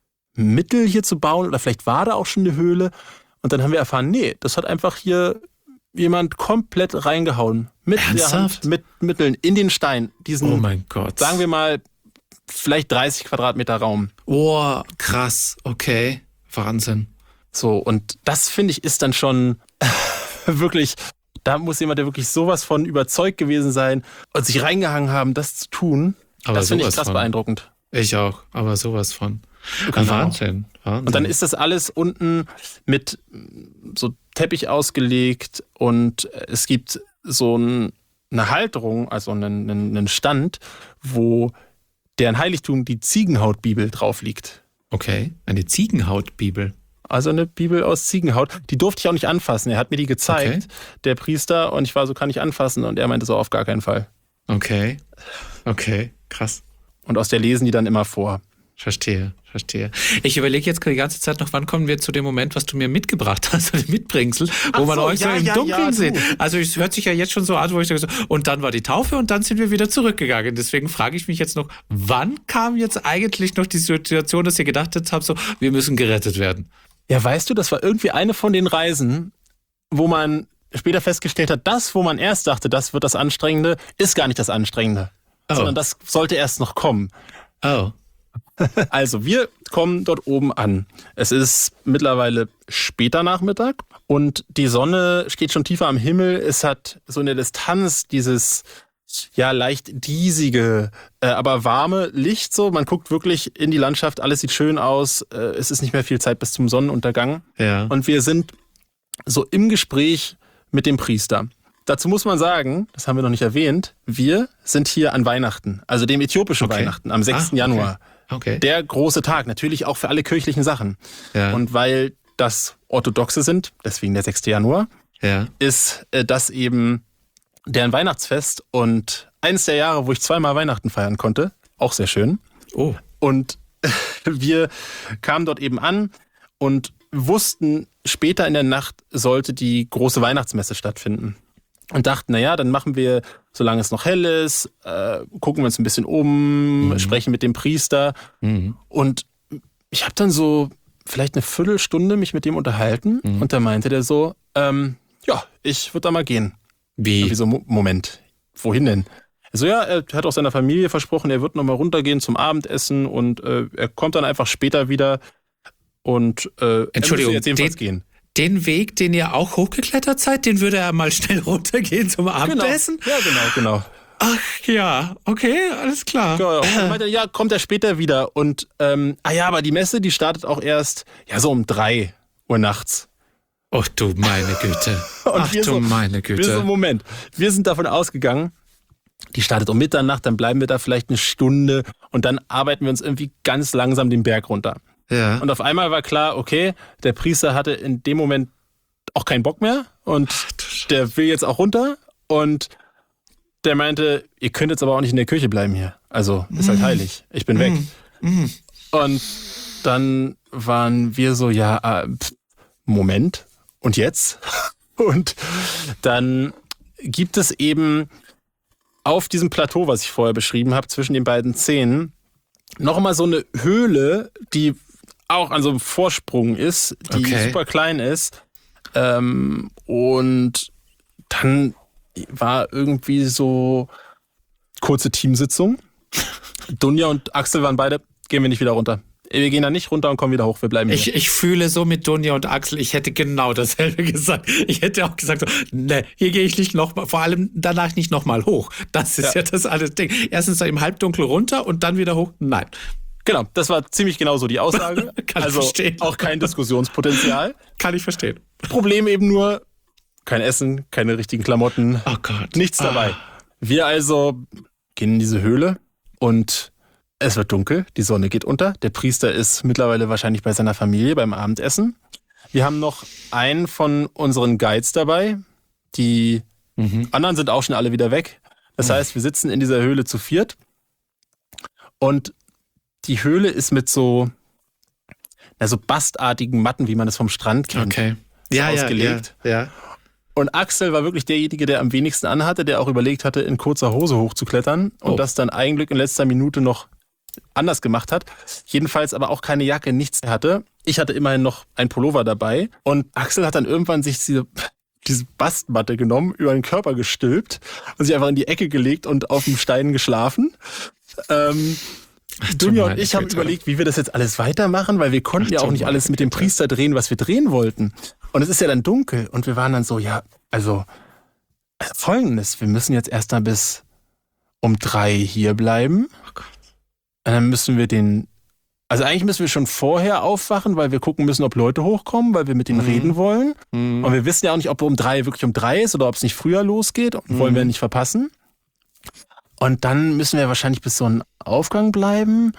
Mittel hier zu bauen oder vielleicht war da auch schon eine Höhle. Und dann haben wir erfahren, nee, das hat einfach hier jemand komplett reingehauen. Mit der Hand, mit Mitteln in den Stein. Diesen, oh mein Gott. Sagen wir mal, vielleicht 30 Quadratmeter Raum. Oh, krass. Okay. Wahnsinn. So, und das finde ich ist dann schon wirklich, da muss jemand, der wirklich sowas von überzeugt gewesen sein und sich reingehangen haben, das zu tun. Aber das finde ich krass beeindruckend. Ich auch, aber sowas von. Genau. Wahnsinn. Und dann ist das alles unten mit so Teppich ausgelegt und es gibt so eine Halterung, also einen Stand, wo deren Heiligtum die Ziegenhautbibel drauf liegt. Okay, eine Ziegenhautbibel. Also eine Bibel aus Ziegenhaut. Die durfte ich auch nicht anfassen. Er hat mir die gezeigt, der Priester, und ich war so, kann ich anfassen? Und er meinte so, auf gar keinen Fall. Okay, krass. Und aus der lesen die dann immer vor. Verstehe. Ich überlege jetzt die ganze Zeit noch, wann kommen wir zu dem Moment, was du mir mitgebracht hast, oder Mitbringsel, wo man euch so im Dunkeln sieht. Also es hört sich ja jetzt schon so an, wo ich so, und dann war die Taufe und dann sind wir wieder zurückgegangen. Deswegen frage ich mich jetzt noch, wann kam jetzt eigentlich noch die Situation, dass ihr gedacht habt, so, wir müssen gerettet werden? Ja, weißt du, das war irgendwie eine von den Reisen, wo man später festgestellt hat, das, wo man erst dachte, das wird das Anstrengende, ist gar nicht das Anstrengende. Sondern das sollte erst noch kommen. Oh. Also, wir kommen dort oben an. Es ist mittlerweile später Nachmittag und die Sonne steht schon tiefer am Himmel. Es hat so in der Distanz dieses leicht diesige, aber warme Licht. So, man guckt wirklich in die Landschaft, alles sieht schön aus. Es ist nicht mehr viel Zeit bis zum Sonnenuntergang. Ja. Und wir sind so im Gespräch mit dem Priester, dazu muss man sagen, das haben wir noch nicht erwähnt, wir sind hier an Weihnachten, also dem äthiopischen Weihnachten, am 6. Januar. Okay. Der große Tag, natürlich auch für alle kirchlichen Sachen. Ja. Und weil das Orthodoxe sind, deswegen der 6. Januar, ist das eben deren Weihnachtsfest und eines der Jahre, wo ich 2-mal Weihnachten feiern konnte, auch sehr schön. Oh. Und wir kamen dort eben an und wussten, später in der Nacht sollte die große Weihnachtsmesse stattfinden. Und dachten, naja, dann machen wir, solange es noch hell ist, gucken wir uns ein bisschen um, sprechen mit dem Priester. Und ich habe dann so vielleicht eine Viertelstunde mich mit dem unterhalten und da meinte der so, ja, ich würde da mal gehen. Wie? So, Moment, wohin denn? Also ja, er hat auch seiner Familie versprochen, er wird nochmal runtergehen zum Abendessen und er kommt dann einfach später wieder und Entschuldigung, jetzt jedenfalls gehen. Den Weg, den ihr auch hochgeklettert seid, den würde er mal schnell runtergehen zum Abendessen? Genau. Ja, genau. Ach ja, okay, alles klar. Ja, und meinte, ja, kommt er später wieder. Und aber die Messe, die startet auch erst so um 3 Uhr nachts. Oh du meine Güte. Ach du meine Güte. Wir so, Moment, wir sind davon ausgegangen, die startet um Mitternacht, dann bleiben wir da vielleicht eine Stunde und dann arbeiten wir uns irgendwie ganz langsam den Berg runter. Ja. Und auf einmal war klar, okay, der Priester hatte in dem Moment auch keinen Bock mehr und der will jetzt auch runter und der meinte, ihr könnt jetzt aber auch nicht in der Kirche bleiben hier. Also, ist halt heilig. Ich bin weg. Und dann waren wir so, Moment. Und jetzt? Und dann gibt es eben auf diesem Plateau, was ich vorher beschrieben habe, zwischen den beiden Zähnen, noch mal so eine Höhle, die auch an so einem Vorsprung ist, die super klein ist. Und dann war irgendwie so kurze Teamsitzung. Dunja und Axel waren beide, gehen wir nicht wieder runter. Wir gehen da nicht runter und kommen wieder hoch, wir bleiben hier. Ich fühle so mit Dunja und Axel, ich hätte genau dasselbe gesagt. Ich hätte auch gesagt, ne, hier gehe ich nicht nochmal, vor allem danach nicht nochmal hoch. Das ist ja das alles Ding. Erstens da im Halbdunkel runter und dann wieder hoch. Nein. Genau, das war ziemlich genau so die Aussage. Kann ich verstehen. Auch kein Diskussionspotenzial. Kann ich verstehen. Problem eben nur, kein Essen, keine richtigen Klamotten. Oh Gott. Nichts dabei. Wir also gehen in diese Höhle und es wird dunkel, die Sonne geht unter. Der Priester ist mittlerweile wahrscheinlich bei seiner Familie beim Abendessen. Wir haben noch einen von unseren Guides dabei. Die anderen sind auch schon alle wieder weg. Das heißt, wir sitzen in dieser Höhle zu viert. Und die Höhle ist mit so bastartigen Matten, wie man es vom Strand kennt, ausgelegt. Ja. Und Axel war wirklich derjenige, der am wenigsten anhatte, der auch überlegt hatte, in kurzer Hose hochzuklettern und das dann eigentlich in letzter Minute noch anders gemacht hat. Jedenfalls aber auch keine Jacke, nichts hatte. Ich hatte immerhin noch ein Pullover dabei und Axel hat dann irgendwann sich diese Bastmatte genommen, über den Körper gestülpt und sich einfach in die Ecke gelegt und auf dem Stein geschlafen. Dunja und ich haben überlegt, wie wir das jetzt alles weitermachen, weil wir konnten ja auch nicht alles mit dem Priester drehen, was wir drehen wollten. Und es ist ja dann dunkel und wir waren dann so, Folgendes, wir müssen jetzt erst mal bis um 3 hier bleiben. Oh Gott. Und dann müssen wir eigentlich müssen wir schon vorher aufwachen, weil wir gucken müssen, ob Leute hochkommen, weil wir mit denen reden wollen. Und wir wissen ja auch nicht, ob wirklich um 3 ist oder ob es nicht früher losgeht und wollen wir nicht verpassen. Und dann müssen wir wahrscheinlich bis so einen Aufgang bleiben.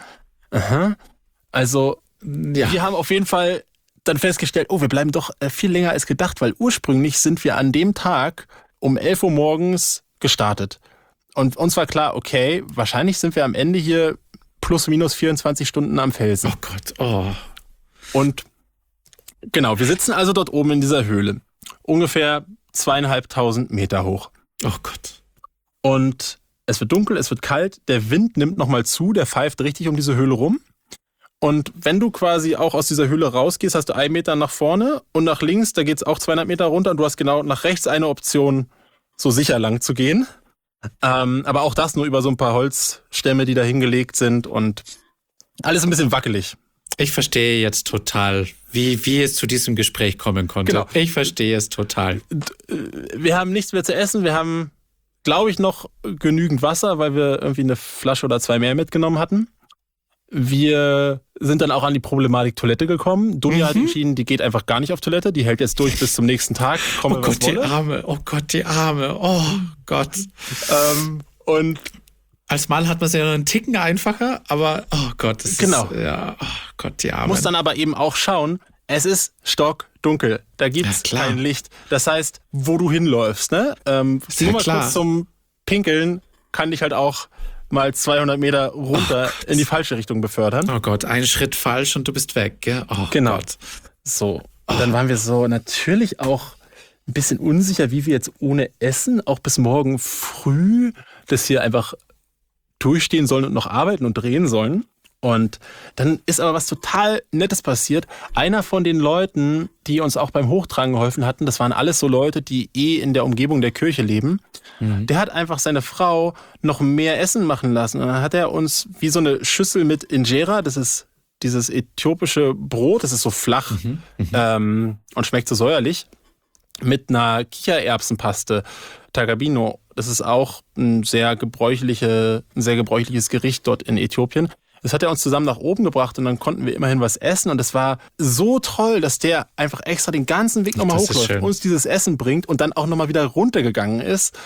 Also, wir haben auf jeden Fall dann festgestellt, wir bleiben doch viel länger als gedacht, weil ursprünglich sind wir an dem Tag um 11 Uhr morgens gestartet. Und uns war klar, okay, wahrscheinlich sind wir am Ende hier plus minus 24 Stunden am Felsen. Oh Gott, oh. Und genau, wir sitzen also dort oben in dieser Höhle. Ungefähr 2.500 Meter hoch. Oh Gott. Und es wird dunkel, es wird kalt, der Wind nimmt nochmal zu, der pfeift richtig um diese Höhle rum. Und wenn du quasi auch aus dieser Höhle rausgehst, hast du 1 Meter nach vorne und nach links, da geht's auch 200 Meter runter und du hast genau nach rechts eine Option, so sicher lang zu gehen. Aber auch das nur über so ein paar Holzstämme, die da hingelegt sind und alles ein bisschen wackelig. Ich verstehe jetzt total, wie es zu diesem Gespräch kommen konnte. Genau. Ich verstehe es total. Wir haben nichts mehr zu essen, wir haben, glaube ich, noch genügend Wasser, weil wir irgendwie eine Flasche oder 2 mehr mitgenommen hatten. Wir sind dann auch an die Problematik Toilette gekommen. Dunja hat entschieden, die geht einfach gar nicht auf Toilette. Die hält jetzt durch bis zum nächsten Tag. Oh Gott, die Arme. Oh Gott, die Arme. Oh Gott. Und als Mann hat man es ja noch einen Ticken einfacher, aber oh Gott. Das genau. Ist, ja, oh Gott, die Arme. Muss dann aber eben auch schauen, es ist stockdunkel. Da gibt's kein Licht. Das heißt, wo du hinläufst, ne? Nur mal kurz zum Pinkeln kann dich halt auch mal 200 Meter runter in die falsche Richtung befördern. Oh Gell? Ein Schritt falsch und du bist weg, gell? Oh genau. Gott. So, und dann waren wir so natürlich auch ein bisschen unsicher, wie wir jetzt ohne Essen auch bis morgen früh das hier einfach durchstehen sollen und noch arbeiten und drehen sollen. Und dann ist aber was total Nettes passiert. Einer von den Leuten, die uns auch beim Hochtragen geholfen hatten, das waren alles so Leute, die in der Umgebung der Kirche leben, der hat einfach seine Frau noch mehr Essen machen lassen. Und dann hat er uns wie so eine Schüssel mit Injera, das ist dieses äthiopische Brot, das ist so flach und schmeckt so säuerlich, mit einer Kichererbsenpaste, Tagabino. Das ist auch ein sehr gebräuchliches Gericht dort in Äthiopien. Das hat er uns zusammen nach oben gebracht und dann konnten wir immerhin was essen. Und es war so toll, dass der einfach extra den ganzen Weg nochmal hochläuft, uns dieses Essen bringt und dann auch nochmal wieder runtergegangen ist.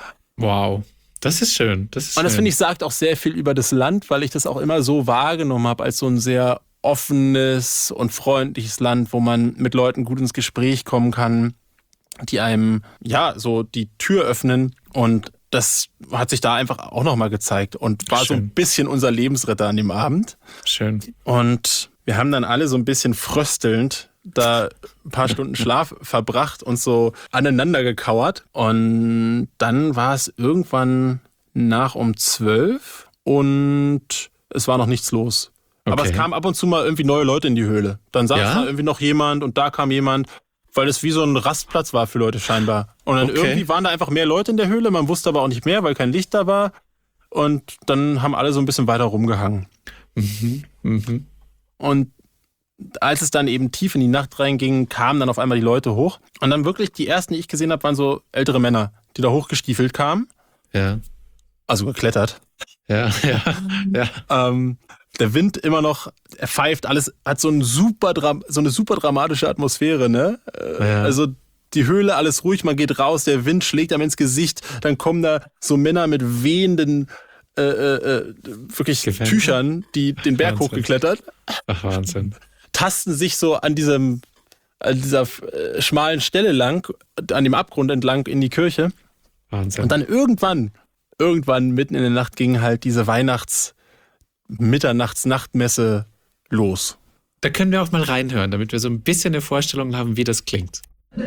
Wow, das ist schön. Und das, finde ich, sagt auch sehr viel über das Land, weil ich das auch immer so wahrgenommen habe als so ein sehr offenes und freundliches Land, wo man mit Leuten gut ins Gespräch kommen kann, die einem so die Tür öffnen. Und das hat sich da einfach auch nochmal gezeigt und war so ein bisschen unser Lebensretter an dem Abend. Schön. Und wir haben dann alle so ein bisschen fröstelnd da ein paar Stunden Schlaf verbracht und so aneinander gekauert. Und dann war es irgendwann nach um 12 und es war noch nichts los. Okay. Aber es kamen ab und zu mal irgendwie neue Leute in die Höhle. Dann saß da irgendwie noch jemand und da kam jemand. Weil es wie so ein Rastplatz war für Leute scheinbar. Und dann irgendwie waren da einfach mehr Leute in der Höhle, man wusste aber auch nicht mehr, weil kein Licht da war. Und dann haben alle so ein bisschen weiter rumgehangen. Und als es dann eben tief in die Nacht reinging, kamen dann auf einmal die Leute hoch. Und dann wirklich die ersten, die ich gesehen habe, waren so ältere Männer, die da hochgestiefelt kamen. Ja. Also geklettert. Ja. Der Wind immer noch, er pfeift, alles hat so eine super dramatische Atmosphäre, ne? Ja. Also die Höhle, alles ruhig, man geht raus, der Wind schlägt einem ins Gesicht, dann kommen da so Männer mit wehenden wirklich Tüchern, die den Berg hochgeklettert. Ach, Wahnsinn. Tasten sich so an dieser schmalen Stelle lang, an dem Abgrund entlang in die Kirche. Wahnsinn. Und dann irgendwann mitten in der Nacht ging halt diese Mitternachts-Nachtmesse los. Da können wir auch mal reinhören, damit wir so ein bisschen eine Vorstellung haben, wie das klingt.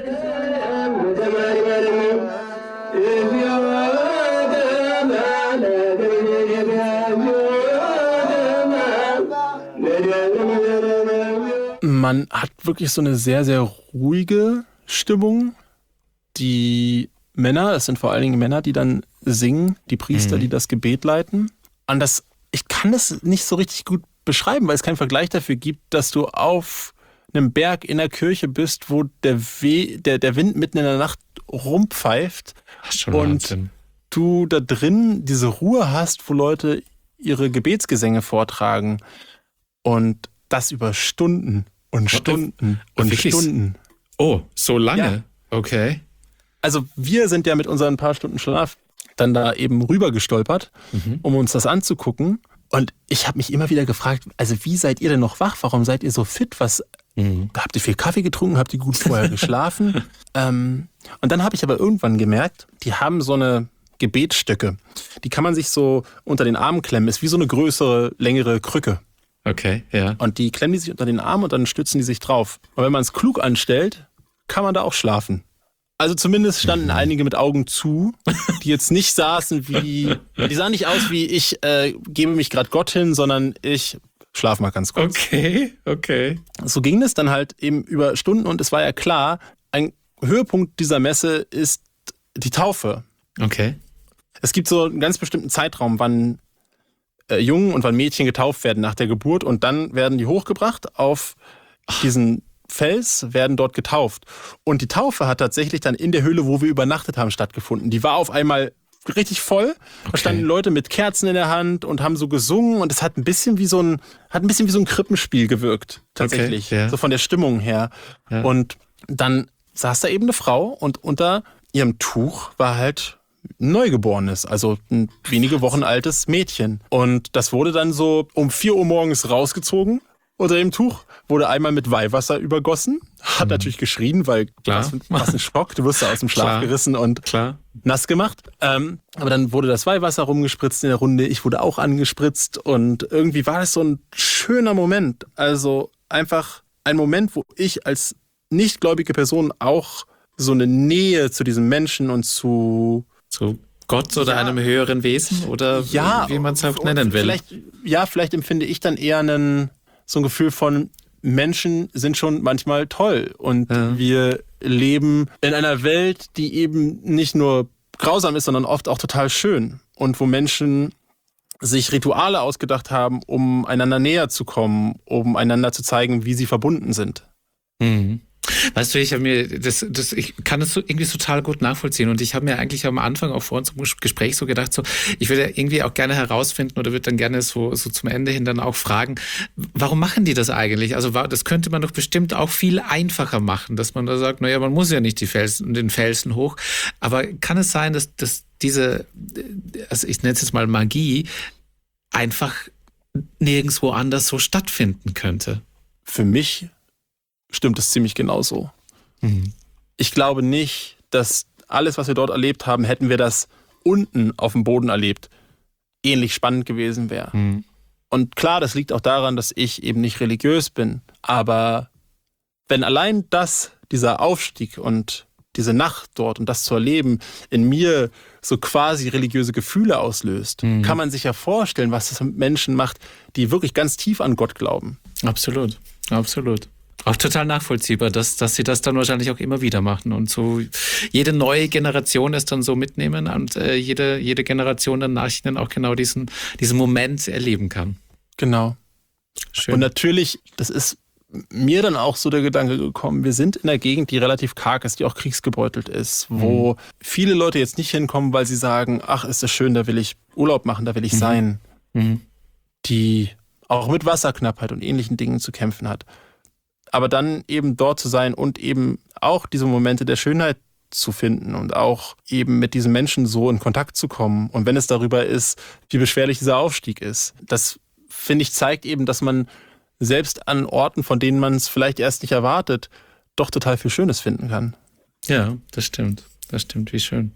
Man hat wirklich so eine sehr, sehr ruhige Stimmung. Die Männer, das sind vor allen Dingen Männer, die dann singen, die Priester, die das Gebet leiten. Und ich kann das nicht so richtig gut beschreiben, weil es keinen Vergleich dafür gibt, dass du auf einem Berg in der Kirche bist, wo der Wind mitten in der Nacht rumpfeift und Wahnsinn. Du da drin diese Ruhe hast, wo Leute ihre Gebetsgesänge vortragen und das über Stunden und Stunden und Stunden. Oh, so lange? Ja. Okay. Also wir sind ja mit unseren paar Stunden Schlaf dann da eben rüber gestolpert, um uns das anzugucken. Und ich habe mich immer wieder gefragt, also wie seid ihr denn noch wach? Warum seid ihr so fit? Habt ihr viel Kaffee getrunken? Habt ihr gut vorher geschlafen? Und dann habe ich aber irgendwann gemerkt, die haben so eine Gebetsstöcke. Die kann man sich so unter den Armen klemmen. Ist wie so eine größere, längere Krücke. Okay, ja. Und die klemmen die sich unter den Arm und dann stützen die sich drauf. Und wenn man es klug anstellt, kann man da auch schlafen. Also zumindest standen einige mit Augen zu, die jetzt nicht die sahen nicht aus wie ich gebe mich gerade Gott hin, sondern ich schlaf mal ganz kurz. Okay. So ging es dann halt eben über Stunden und es war ja klar, ein Höhepunkt dieser Messe ist die Taufe. Okay. Es gibt so einen ganz bestimmten Zeitraum, wann Jungen und wann Mädchen getauft werden nach der Geburt und dann werden die hochgebracht auf diesen Fels, werden dort getauft. Und die Taufe hat tatsächlich dann in der Höhle, wo wir übernachtet haben, stattgefunden. Die war auf einmal richtig voll. Da standen Leute mit Kerzen in der Hand und haben so gesungen und es hat ein bisschen wie so ein Krippenspiel gewirkt, tatsächlich. So von der Stimmung her. Ja. Und dann saß da eben eine Frau und unter ihrem Tuch war halt ein Neugeborenes, also ein wenige Wochen altes Mädchen. Und das wurde dann so um 4 Uhr morgens rausgezogen unter dem Tuch, wurde einmal mit Weihwasser übergossen, hat natürlich geschrien, weil was ein Schock, du wirst da aus dem Schlaf gerissen und nass gemacht. Aber dann wurde das Weihwasser rumgespritzt in der Runde, ich wurde auch angespritzt und irgendwie war es so ein schöner Moment. Also einfach ein Moment, wo ich als nichtgläubige Person auch so eine Nähe zu diesem Menschen und zu Gott oder einem höheren Wesen oder wie man es halt nennen will. Vielleicht empfinde ich dann eher so ein Gefühl von Menschen sind schon manchmal toll und wir leben in einer Welt, die eben nicht nur grausam ist, sondern oft auch total schön und wo Menschen sich Rituale ausgedacht haben, um einander näher zu kommen, um einander zu zeigen, wie sie verbunden sind. Mhm. Weißt du, ich kann das so irgendwie total gut nachvollziehen und ich habe mir eigentlich am Anfang auch vor unserem Gespräch so gedacht, ich würde irgendwie auch gerne herausfinden oder würde dann gerne so zum Ende hin dann auch fragen, warum machen die das eigentlich? Also das könnte man doch bestimmt auch viel einfacher machen, dass man da sagt, naja, man muss ja nicht den Felsen hoch, aber kann es sein, dass diese, also ich nenne es jetzt mal Magie, einfach nirgendwo anders so stattfinden könnte? Für mich stimmt es ziemlich genauso. Mhm. Ich glaube nicht, dass alles, was wir dort erlebt haben, hätten wir das unten auf dem Boden erlebt, ähnlich spannend gewesen wäre. Mhm. Und klar, das liegt auch daran, dass ich eben nicht religiös bin. Aber wenn allein dieser Aufstieg und diese Nacht dort und das zu erleben, in mir so quasi religiöse Gefühle auslöst, kann man sich ja vorstellen, was das mit Menschen macht, die wirklich ganz tief an Gott glauben. Absolut, absolut. Auch total nachvollziehbar, dass sie das dann wahrscheinlich auch immer wieder machen und so jede neue Generation es dann so mitnehmen und jede Generation dann nach ihnen auch genau diesen Moment erleben kann. Genau. Schön. Und natürlich, das ist mir dann auch so der Gedanke gekommen, wir sind in einer Gegend, die relativ karg ist, die auch kriegsgebeutelt ist, wo viele Leute jetzt nicht hinkommen, weil sie sagen, ach, ist das schön, da will ich Urlaub machen, da will ich sein. Mhm. Die auch mit Wasserknappheit und ähnlichen Dingen zu kämpfen hat. Aber dann eben dort zu sein und eben auch diese Momente der Schönheit zu finden und auch eben mit diesen Menschen so in Kontakt zu kommen. Und wenn es darüber ist, wie beschwerlich dieser Aufstieg ist, das, finde ich, zeigt eben, dass man selbst an Orten, von denen man es vielleicht erst nicht erwartet, doch total viel Schönes finden kann. Ja, das stimmt. Das stimmt, wie schön.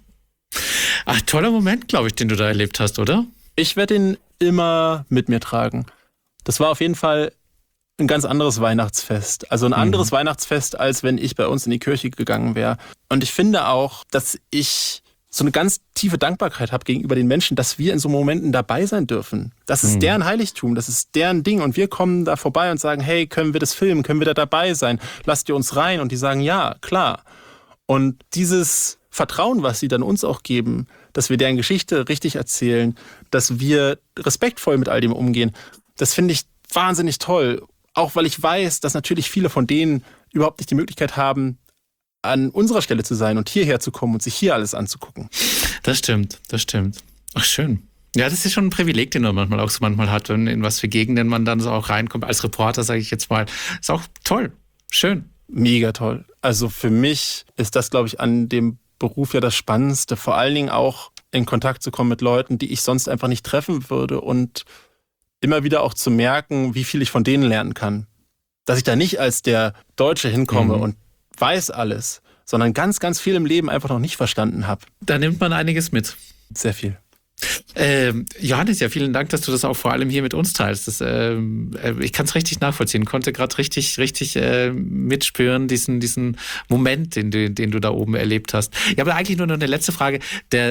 Ach, toller Moment, glaube ich, den du da erlebt hast, oder? Ich werde ihn immer mit mir tragen. Das war auf jeden Fall ein ganz anderes Weihnachtsfest. Also ein anderes Weihnachtsfest, als wenn ich bei uns in die Kirche gegangen wäre. Und ich finde auch, dass ich so eine ganz tiefe Dankbarkeit habe gegenüber den Menschen, dass wir in so Momenten dabei sein dürfen. Das ist deren Heiligtum, das ist deren Ding. Und wir kommen da vorbei und sagen, hey, können wir das filmen? Können wir da dabei sein? Lasst ihr uns rein? Und die sagen, ja, klar. Und dieses Vertrauen, was sie dann uns auch geben, dass wir deren Geschichte richtig erzählen, dass wir respektvoll mit all dem umgehen, das finde ich wahnsinnig toll. Auch weil ich weiß, dass natürlich viele von denen überhaupt nicht die Möglichkeit haben, an unserer Stelle zu sein und hierher zu kommen und sich hier alles anzugucken. Das stimmt, das stimmt. Ach, schön. Ja, das ist schon ein Privileg, den man manchmal hat, in was für Gegenden man dann so auch reinkommt. Als Reporter, sage ich jetzt mal, ist auch toll, schön. Mega toll. Also für mich ist das, glaube ich, an dem Beruf ja das Spannendste. Vor allen Dingen auch in Kontakt zu kommen mit Leuten, die ich sonst einfach nicht treffen würde und immer wieder auch zu merken, wie viel ich von denen lernen kann. Dass ich da nicht als der Deutsche hinkomme und weiß alles, sondern ganz, ganz viel im Leben einfach noch nicht verstanden habe. Da nimmt man einiges mit. Sehr viel. Johannes, ja, vielen Dank, dass du das auch vor allem hier mit uns teilst. Ich kann es richtig nachvollziehen, konnte gerade richtig mitspüren, diesen Moment, den du da oben erlebt hast. Ja, aber eigentlich nur noch eine letzte Frage.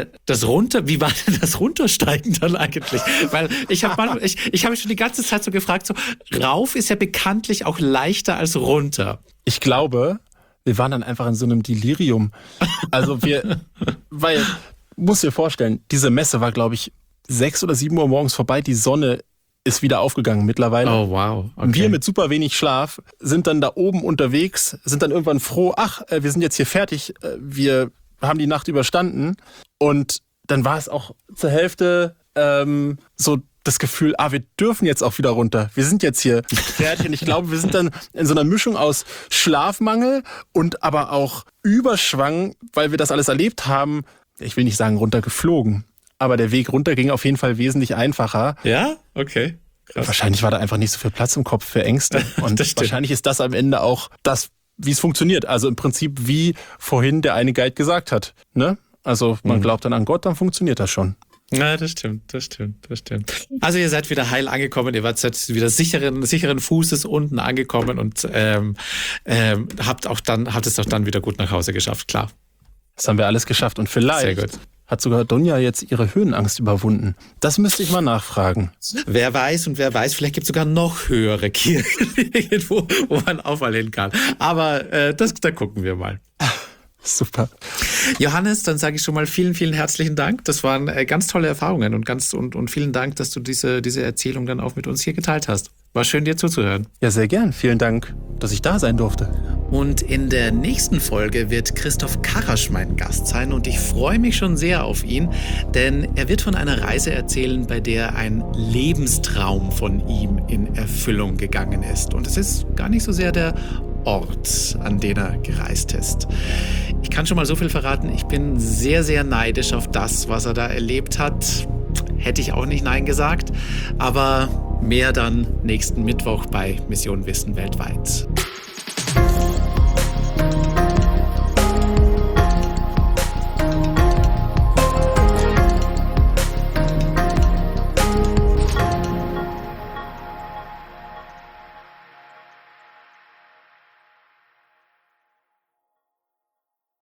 Wie war denn das Runtersteigen dann eigentlich? Weil ich habe mich schon die ganze Zeit so gefragt, so rauf ist ja bekanntlich auch leichter als runter. Ich glaube, wir waren dann einfach in so einem Delirium. Also weil musst dir vorstellen, diese Messe war, glaube ich, 6 oder 7 Uhr morgens vorbei. Die Sonne ist wieder aufgegangen mittlerweile. Oh, wow. Okay. Und wir mit super wenig Schlaf sind dann da oben unterwegs, sind dann irgendwann froh, wir sind jetzt hier fertig, wir haben die Nacht überstanden. Und dann war es auch zur Hälfte so das Gefühl, wir dürfen jetzt auch wieder runter. Wir sind jetzt hier fertig. Und ich glaube, wir sind dann in so einer Mischung aus Schlafmangel und aber auch Überschwang, weil wir das alles erlebt haben. Ich will nicht sagen runtergeflogen, aber der Weg runter ging auf jeden Fall wesentlich einfacher. Ja? Okay. Krass. Wahrscheinlich war da einfach nicht so viel Platz im Kopf für Ängste. Und wahrscheinlich ist das am Ende auch das, wie es funktioniert. Also im Prinzip, wie vorhin der eine Guide gesagt hat. Ne? Also man glaubt dann an Gott, dann funktioniert das schon. Ja, das stimmt. Also ihr seid wieder heil angekommen, ihr wart wieder sicheren Fußes unten angekommen und habt es auch dann wieder gut nach Hause geschafft, klar. Das haben wir alles geschafft und vielleicht hat sogar Dunja jetzt ihre Höhenangst überwunden. Das müsste ich mal nachfragen. Wer weiß, vielleicht gibt es sogar noch höhere Kirchen irgendwo, wo man auch mal hin kann. Aber da gucken wir mal. Super. Johannes, dann sage ich schon mal vielen, vielen herzlichen Dank. Das waren ganz tolle Erfahrungen und vielen Dank, dass du diese Erzählung dann auch mit uns hier geteilt hast. War schön, dir zuzuhören. Ja, sehr gern. Vielen Dank, dass ich da sein durfte. Und in der nächsten Folge wird Christoph Karasch mein Gast sein und ich freue mich schon sehr auf ihn, denn er wird von einer Reise erzählen, bei der ein Lebenstraum von ihm in Erfüllung gegangen ist. Und es ist gar nicht so sehr der Ort, an den er gereist ist. Ich kann schon mal so viel verraten, ich bin sehr, sehr neidisch auf das, was er da erlebt hat. Hätte ich auch nicht Nein gesagt, aber mehr dann nächsten Mittwoch bei Mission Wissen weltweit.